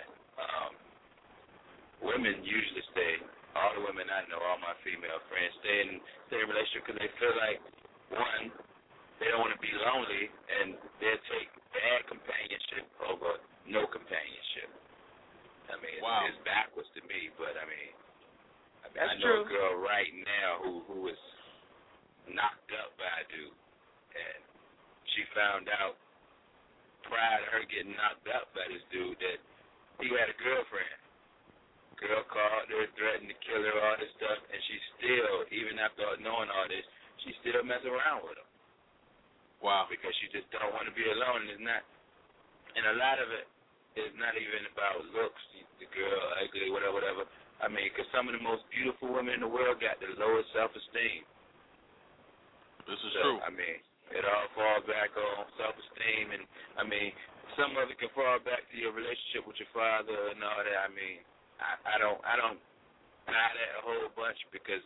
S18: Women usually stay. All the women I know, all my female friends, stay in a relationship because they feel like, one, they don't want to be lonely, and they'll take bad companionship over no companionship. I mean,
S2: Wow.
S18: it's backwards to me, but I mean,
S6: That's
S18: I know
S6: true.
S18: a girl right now who is knocked up by a dude, and she found out prior to her getting knocked up by this dude that he had a girlfriend. Girl called her, threatened to kill her, all this stuff, and she still, even after knowing all this, she still messing around with him.
S2: Wow.
S18: Because she just don't want to be alone, and it's not. And a lot of it is not even about looks, the girl ugly, whatever. I mean, because some of the most beautiful women in the world got the lowest self-esteem.
S2: This is
S18: So,
S2: true.
S18: I mean, it all falls back on self-esteem, and I mean, some of it can fall back to your relationship with your father and all that. I mean, I don't buy that a whole bunch because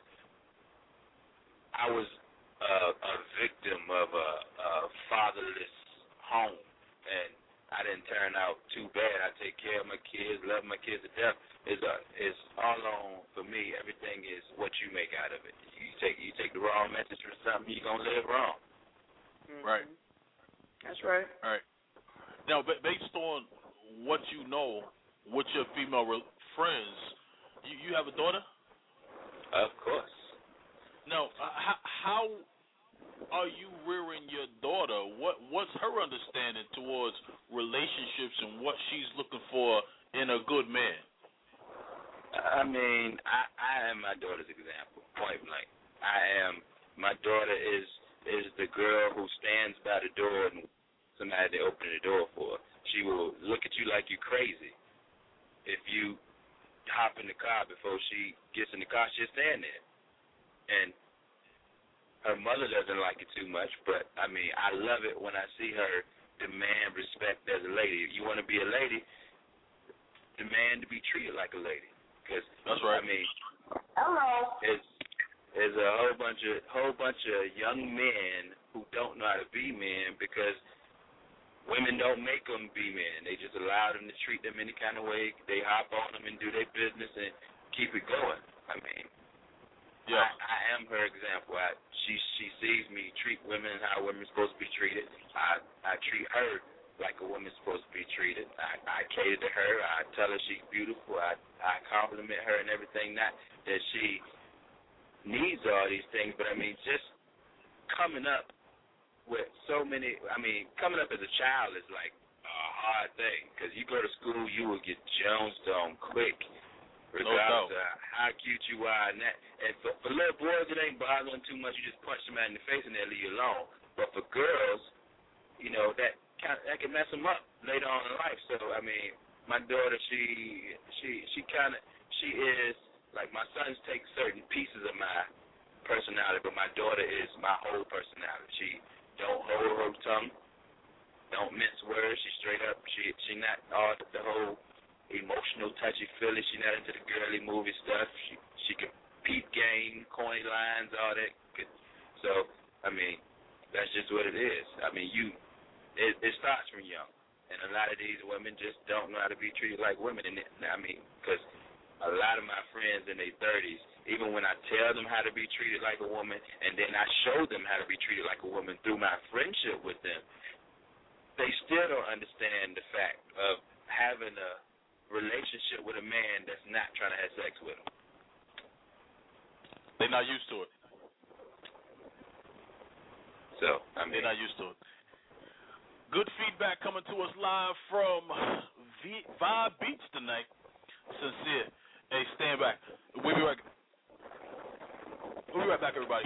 S18: I was a victim of a fatherless home, and I didn't turn out too bad. I take care of my kids, love my kids to death. It's all on for me. Everything is what you make out of it. You take the wrong message from something, you're gonna live wrong.
S2: Right.
S6: That's right.
S2: All right. Now, based on what you know with your female friends, you have a daughter?
S18: Of course.
S2: Now, how are you rearing your daughter? What's her understanding towards relationships and what she's looking for in a good man?
S18: I mean, I am my daughter's example, point blank. My daughter is the girl who stands by the door and somebody to open the door for. She will look at you like you're crazy. If you hop in the car before she gets in the car, she'll stand there. And her mother doesn't like it too much, but, I mean, I love it when I see her demand respect as a lady. If you want to be a lady, demand to be treated like a lady. Cause,
S2: that's right.
S18: I mean, there's a whole bunch of young men who don't know how to be men because women don't make them be men. They just allow them to treat them any kind of way. They hop on them and do their business and keep it going. I mean, yeah. I am her example. She sees me treat women how women are supposed to be treated. I treat her like a woman's supposed to be treated. I cater to her. I tell her she's beautiful. I compliment her and everything. Not that she needs all these things, but, I mean, just coming up with so many, I mean, coming up as a child is like a hard thing because you go to school, you will get jonesed on quick, regardless of how cute you are. And for little boys, it ain't bothering too much. You just punch somebody in the face and they'll leave you alone. But for girls, you know, that can mess them up later on in life. So, I mean, my daughter, she is, like, my sons take certain pieces of my personality, but my daughter is my whole personality. She don't hold her tongue, don't mince words. She straight up. She not all the whole emotional touchy-feely. She not into the girly movie stuff. She can peep game, corny lines, all that. So, I mean, that's just what it is. I mean, it starts from young. And a lot of these women just don't know how to be treated like women. And I mean, because a lot of my friends in their 30s, even when I tell them how to be treated like a woman, and then I show them how to be treated like a woman through my friendship with them, they still don't understand the fact of having a relationship with a man that's not trying to have sex with them.
S2: They're not used to it.
S18: So, I mean,
S2: they're not used to it. Good feedback coming to us live from Vibe Beach tonight. Sincere. Hey, stand back. We'll be right back, everybody.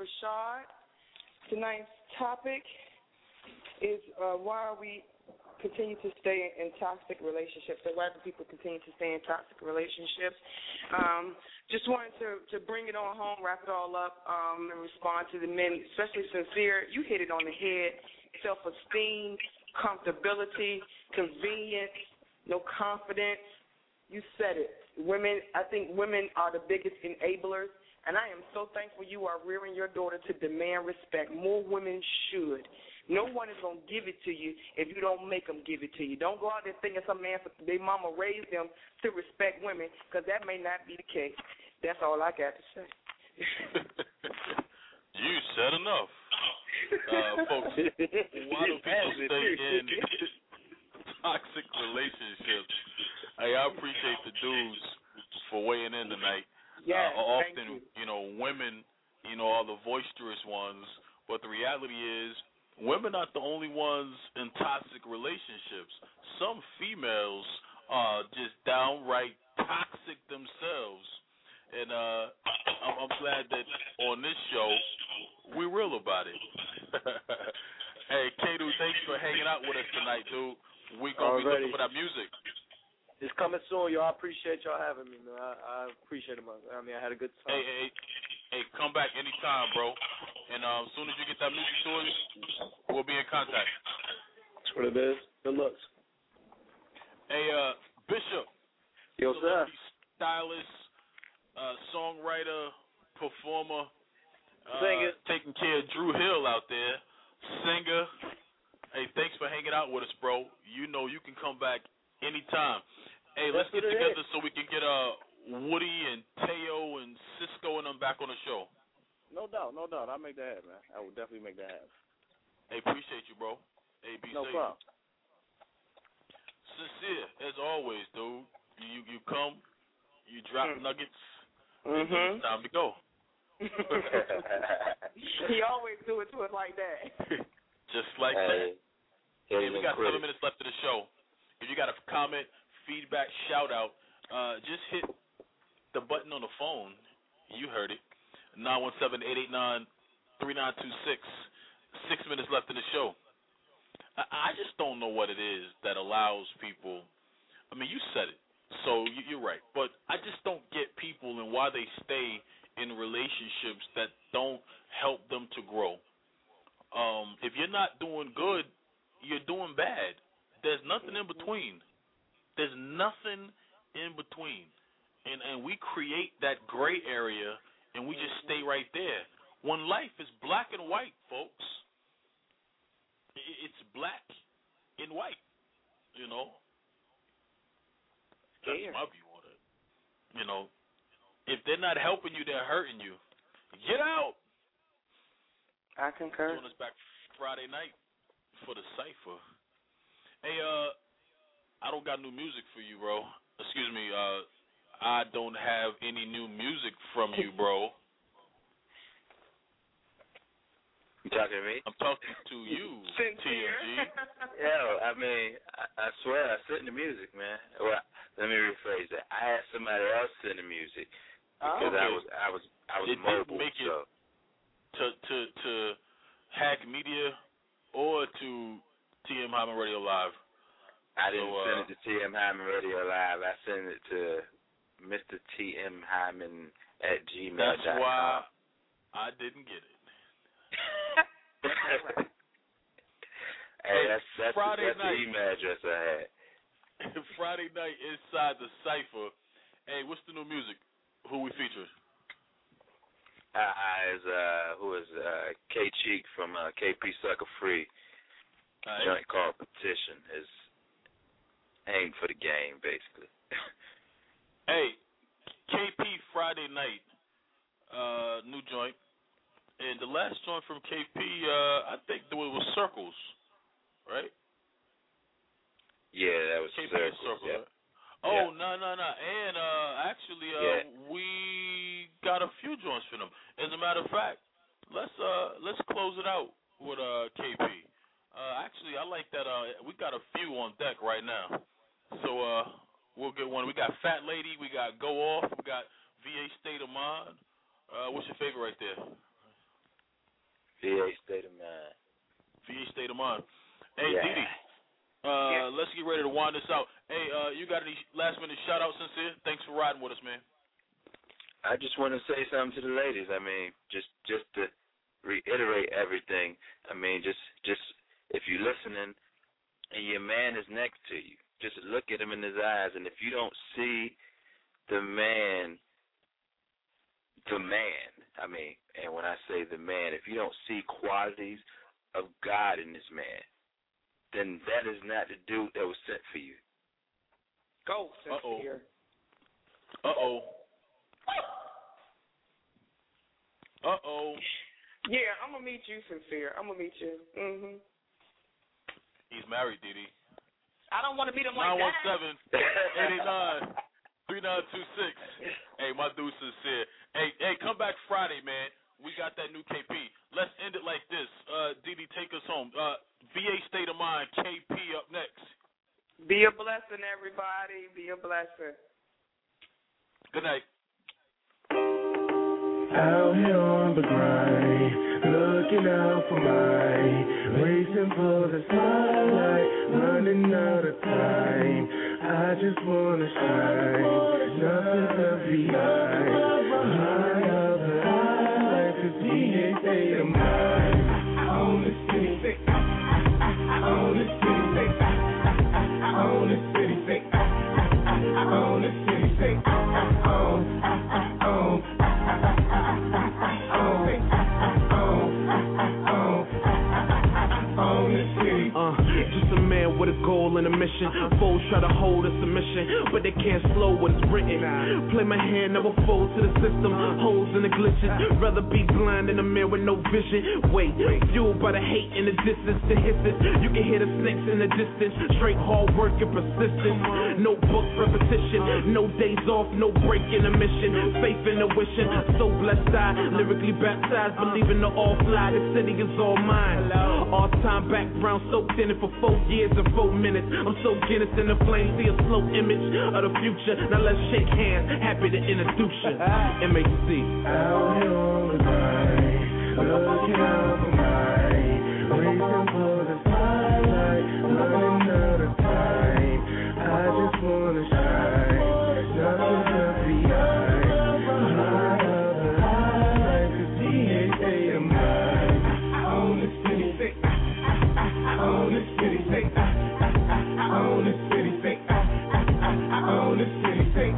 S6: Rashad. Tonight's topic is why we continue to stay in toxic relationships, or why do people continue to stay in toxic relationships. Just wanted to bring it on home, wrap it all up, and respond to the men, especially Sincere. You hit it on the head. Self-esteem, comfortability, convenience, no confidence. You said it. Women, I think women are the biggest enablers, and I am so thankful you are rearing your daughter to demand respect. More women should. No one is going to give it to you if you don't make them give it to you. Don't go out there thinking some man, their mama raised them to respect women, because that may not be the case. That's all I got to say.
S2: You said enough. Folks, why do people stay in toxic relationships? Hey, I appreciate the dudes for weighing in tonight.
S6: Yeah,
S2: often, women, are the boisterous ones, but the reality is women aren't the only ones in toxic relationships. Some females are just downright toxic themselves. And I'm glad that on this show, we're real about it. Hey, K-Dude, thanks for hanging out with us tonight, dude. We're going to be looking for that music.
S19: It's coming soon, y'all. I appreciate y'all having me, man. I appreciate it, man. I mean, I had a good time.
S2: Hey, come back anytime, bro. And as soon as you get that music to us, we'll be in contact.
S19: That's what it is. Good looks.
S2: Hey, Bishop.
S19: Yo, sir.
S2: Stylist, songwriter, performer,
S19: singer,
S2: taking care of Drew Hill out there, singer. Hey, thanks for hanging out with us, bro. You know you can come back anytime. Hey, let's get together so we can get Woody and Teo and Cisco and them back on the show.
S19: No doubt. I'll make that happen, man. I will definitely make that happen.
S2: Hey, appreciate you, bro. Hey, be safe.
S19: No problem.
S2: Sincere, as always, dude. You come, you drop nuggets,
S6: Mm-hmm.
S2: It's time to go.
S6: He always do it to us like that.
S2: Just like that. Hey, we got 7 minutes left of the show. If you got a comment, feedback, shout out, just hit the button on the phone. You heard it. 917-889-3926. 6 minutes left in the show. I just don't know what it is that allows people. I mean, you said it, so you're right. But I just don't get people and why they stay in relationships that don't help them to grow. If you're not doing good, you're doing bad. There's nothing in between. There's nothing in between. And we create that gray area, and we just stay right there. When life is black and white, folks, it's black and white, you know. That's my view on it. You know, if they're not helping you, they're hurting you. Get out.
S6: I concur.
S2: Join us back Friday night for the Cypher. Hey, I don't got new music for you, bro. Excuse me, I don't have any new music from you, bro.
S18: You talking to me?
S2: I'm talking to you, TMG.
S18: Yeah, I mean, I swear I sent the music, man. Well, let me rephrase that. I had somebody else send the music because I was
S2: it
S18: mobile.
S2: Didn't make it
S18: so.
S2: to Hack Media or to TM Hyman Radio Live.
S18: I didn't send it to TM Hyman Radio Live. I sent it to Mr. TM Hyman at gmail.com.
S2: That's why I didn't get it.
S18: Hey, that's
S2: Friday
S18: the
S2: night.
S18: email address I had.
S2: Friday night inside the Cypher. Hey, what's the new music? Who we featuring?
S18: Who is K Cheek from KP Sucker Free. Joint called Petition is aimed for the game, basically.
S2: Hey, KP Friday night, new joint. And the last joint from KP, I think it was Circles, right?
S18: Yeah, that was
S2: KP
S18: Circles. Yeah.
S2: Right? Oh, no. And actually, we got a few joints for them. As a matter of fact, let's close it out with KP. Actually, I like that. We got a few on deck right now. So we'll get one. We got Fat Lady. We got Go Off. We got VA State of Mind. What's your favorite right there?
S18: VA State of Mind.
S2: VA State of Mind. Hey,
S18: yeah.
S2: Didi, let's get ready to wind this out. Hey, you got any last-minute shout-outs, Sincere? Thanks for riding with us, man.
S18: I just want to say something to the ladies. I mean, just to reiterate everything. I mean, just if you're listening and your man is next to you, just look at him in his eyes. And if you don't see the man, I mean, and when I say the man, if you don't see qualities of God in this man, then that is not the dude that was sent for you.
S6: Go, Sincere. Yeah, I'm going to meet you, Sincere. I'm going to meet you. Mm-hmm.
S2: He's married, Didi.
S6: I don't want to meet him like that.
S2: 917-8926. Hey, my dude Sincere. Hey, come back Friday, man. We got that new KP. Let's end it like this. Didi, take us home. VA State of Mind, KP up next.
S6: Be a blessing, everybody. Be a blessing.
S2: Good night.
S3: Out here on the grind, looking out for mine, racing for the spotlight, running out of time. I just wanna shine, nothing left behind. High of the highlights, it's VA State of Mind. On the city, on the city, on the city, on the city,
S16: just a man with a goal and a mission. Foes try to hold a submission, but they can't slow what is written. Play my hand, never fold to the system. Holes in the glitches, rather be blind in a mirror with no vision. Wait, fueled by the hate and the distance, the hisses. You can hear the snakes in the distance. Straight hard work and persistence. No book repetition, no days off, no break in a mission. Faith in the wishing, so blessed I lyrically baptized, believing the all fly. The city is all mine. All time background soaked in it for 4 years and 4 minutes. I'm so Guinness in the flame, see a slow image of the future. Now let's shake hands, happy to introduce you. MHC.
S3: Out here on the grind, looking out for mine, racing for the spotlight, running out of time. I just wanna shine, nothing left behind. High of the highlights, it's VA State of Mind. On the city, on the city, on the city, on the city,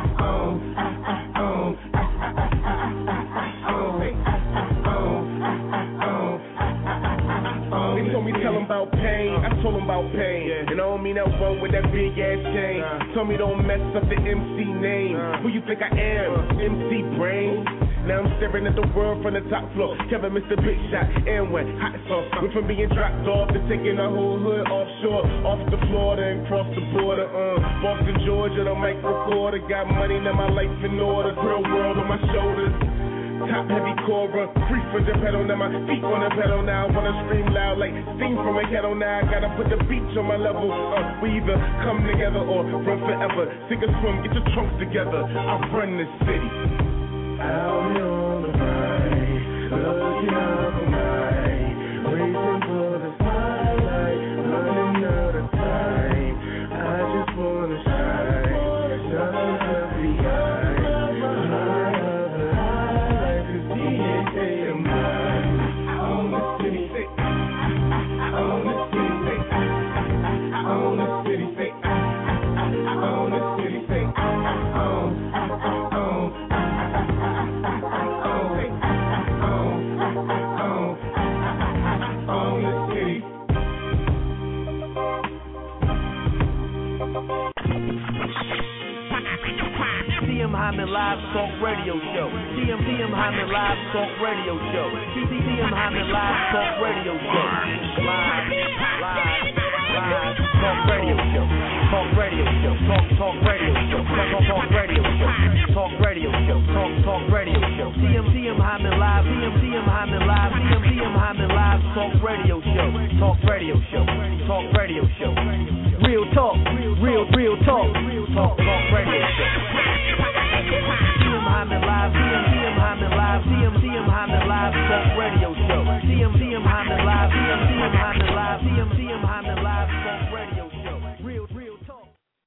S3: They told me tell them about pain, I told them about pain. And I don't mean that one with that big ass chain. Told me don't mess up the MC name. Who you think I am? MC Brain. Now I'm staring at the world from the top floor. Kevin, Mr. Big Shot, and went hot sauce. Went from being dropped off to taking the whole hood offshore, off to Florida and cross the border. Boston, Georgia, the mic recorder. Got money, now my life in order. Real world on my shoulders. Top heavy Cobra, free for the pedal, now my feet on the pedal now. I wanna scream loud like steam from a kettle now. I gotta put the beach on my level. We either come together or run forever. Sink or swim, get your trunks together. I run this city. Out here on the grind, looking out for mine, racing for the spotlight, running out of time. I just wanna shine, nothing left behind.
S16: TM Hyman Live Talk Radio Show. TM Hyman Live Talk Radio Show. TM Hyman Live Talk Radio Show. Live Talk Radio Show. Talk Radio Show. Talk Radio Show. Talk Radio Show. Talk Radio Show. Talk Radio Show. TM Hyman Live. TM Hyman Live. TM Hyman Live Talk Radio Show. Talk Radio Show. Talk Radio Show.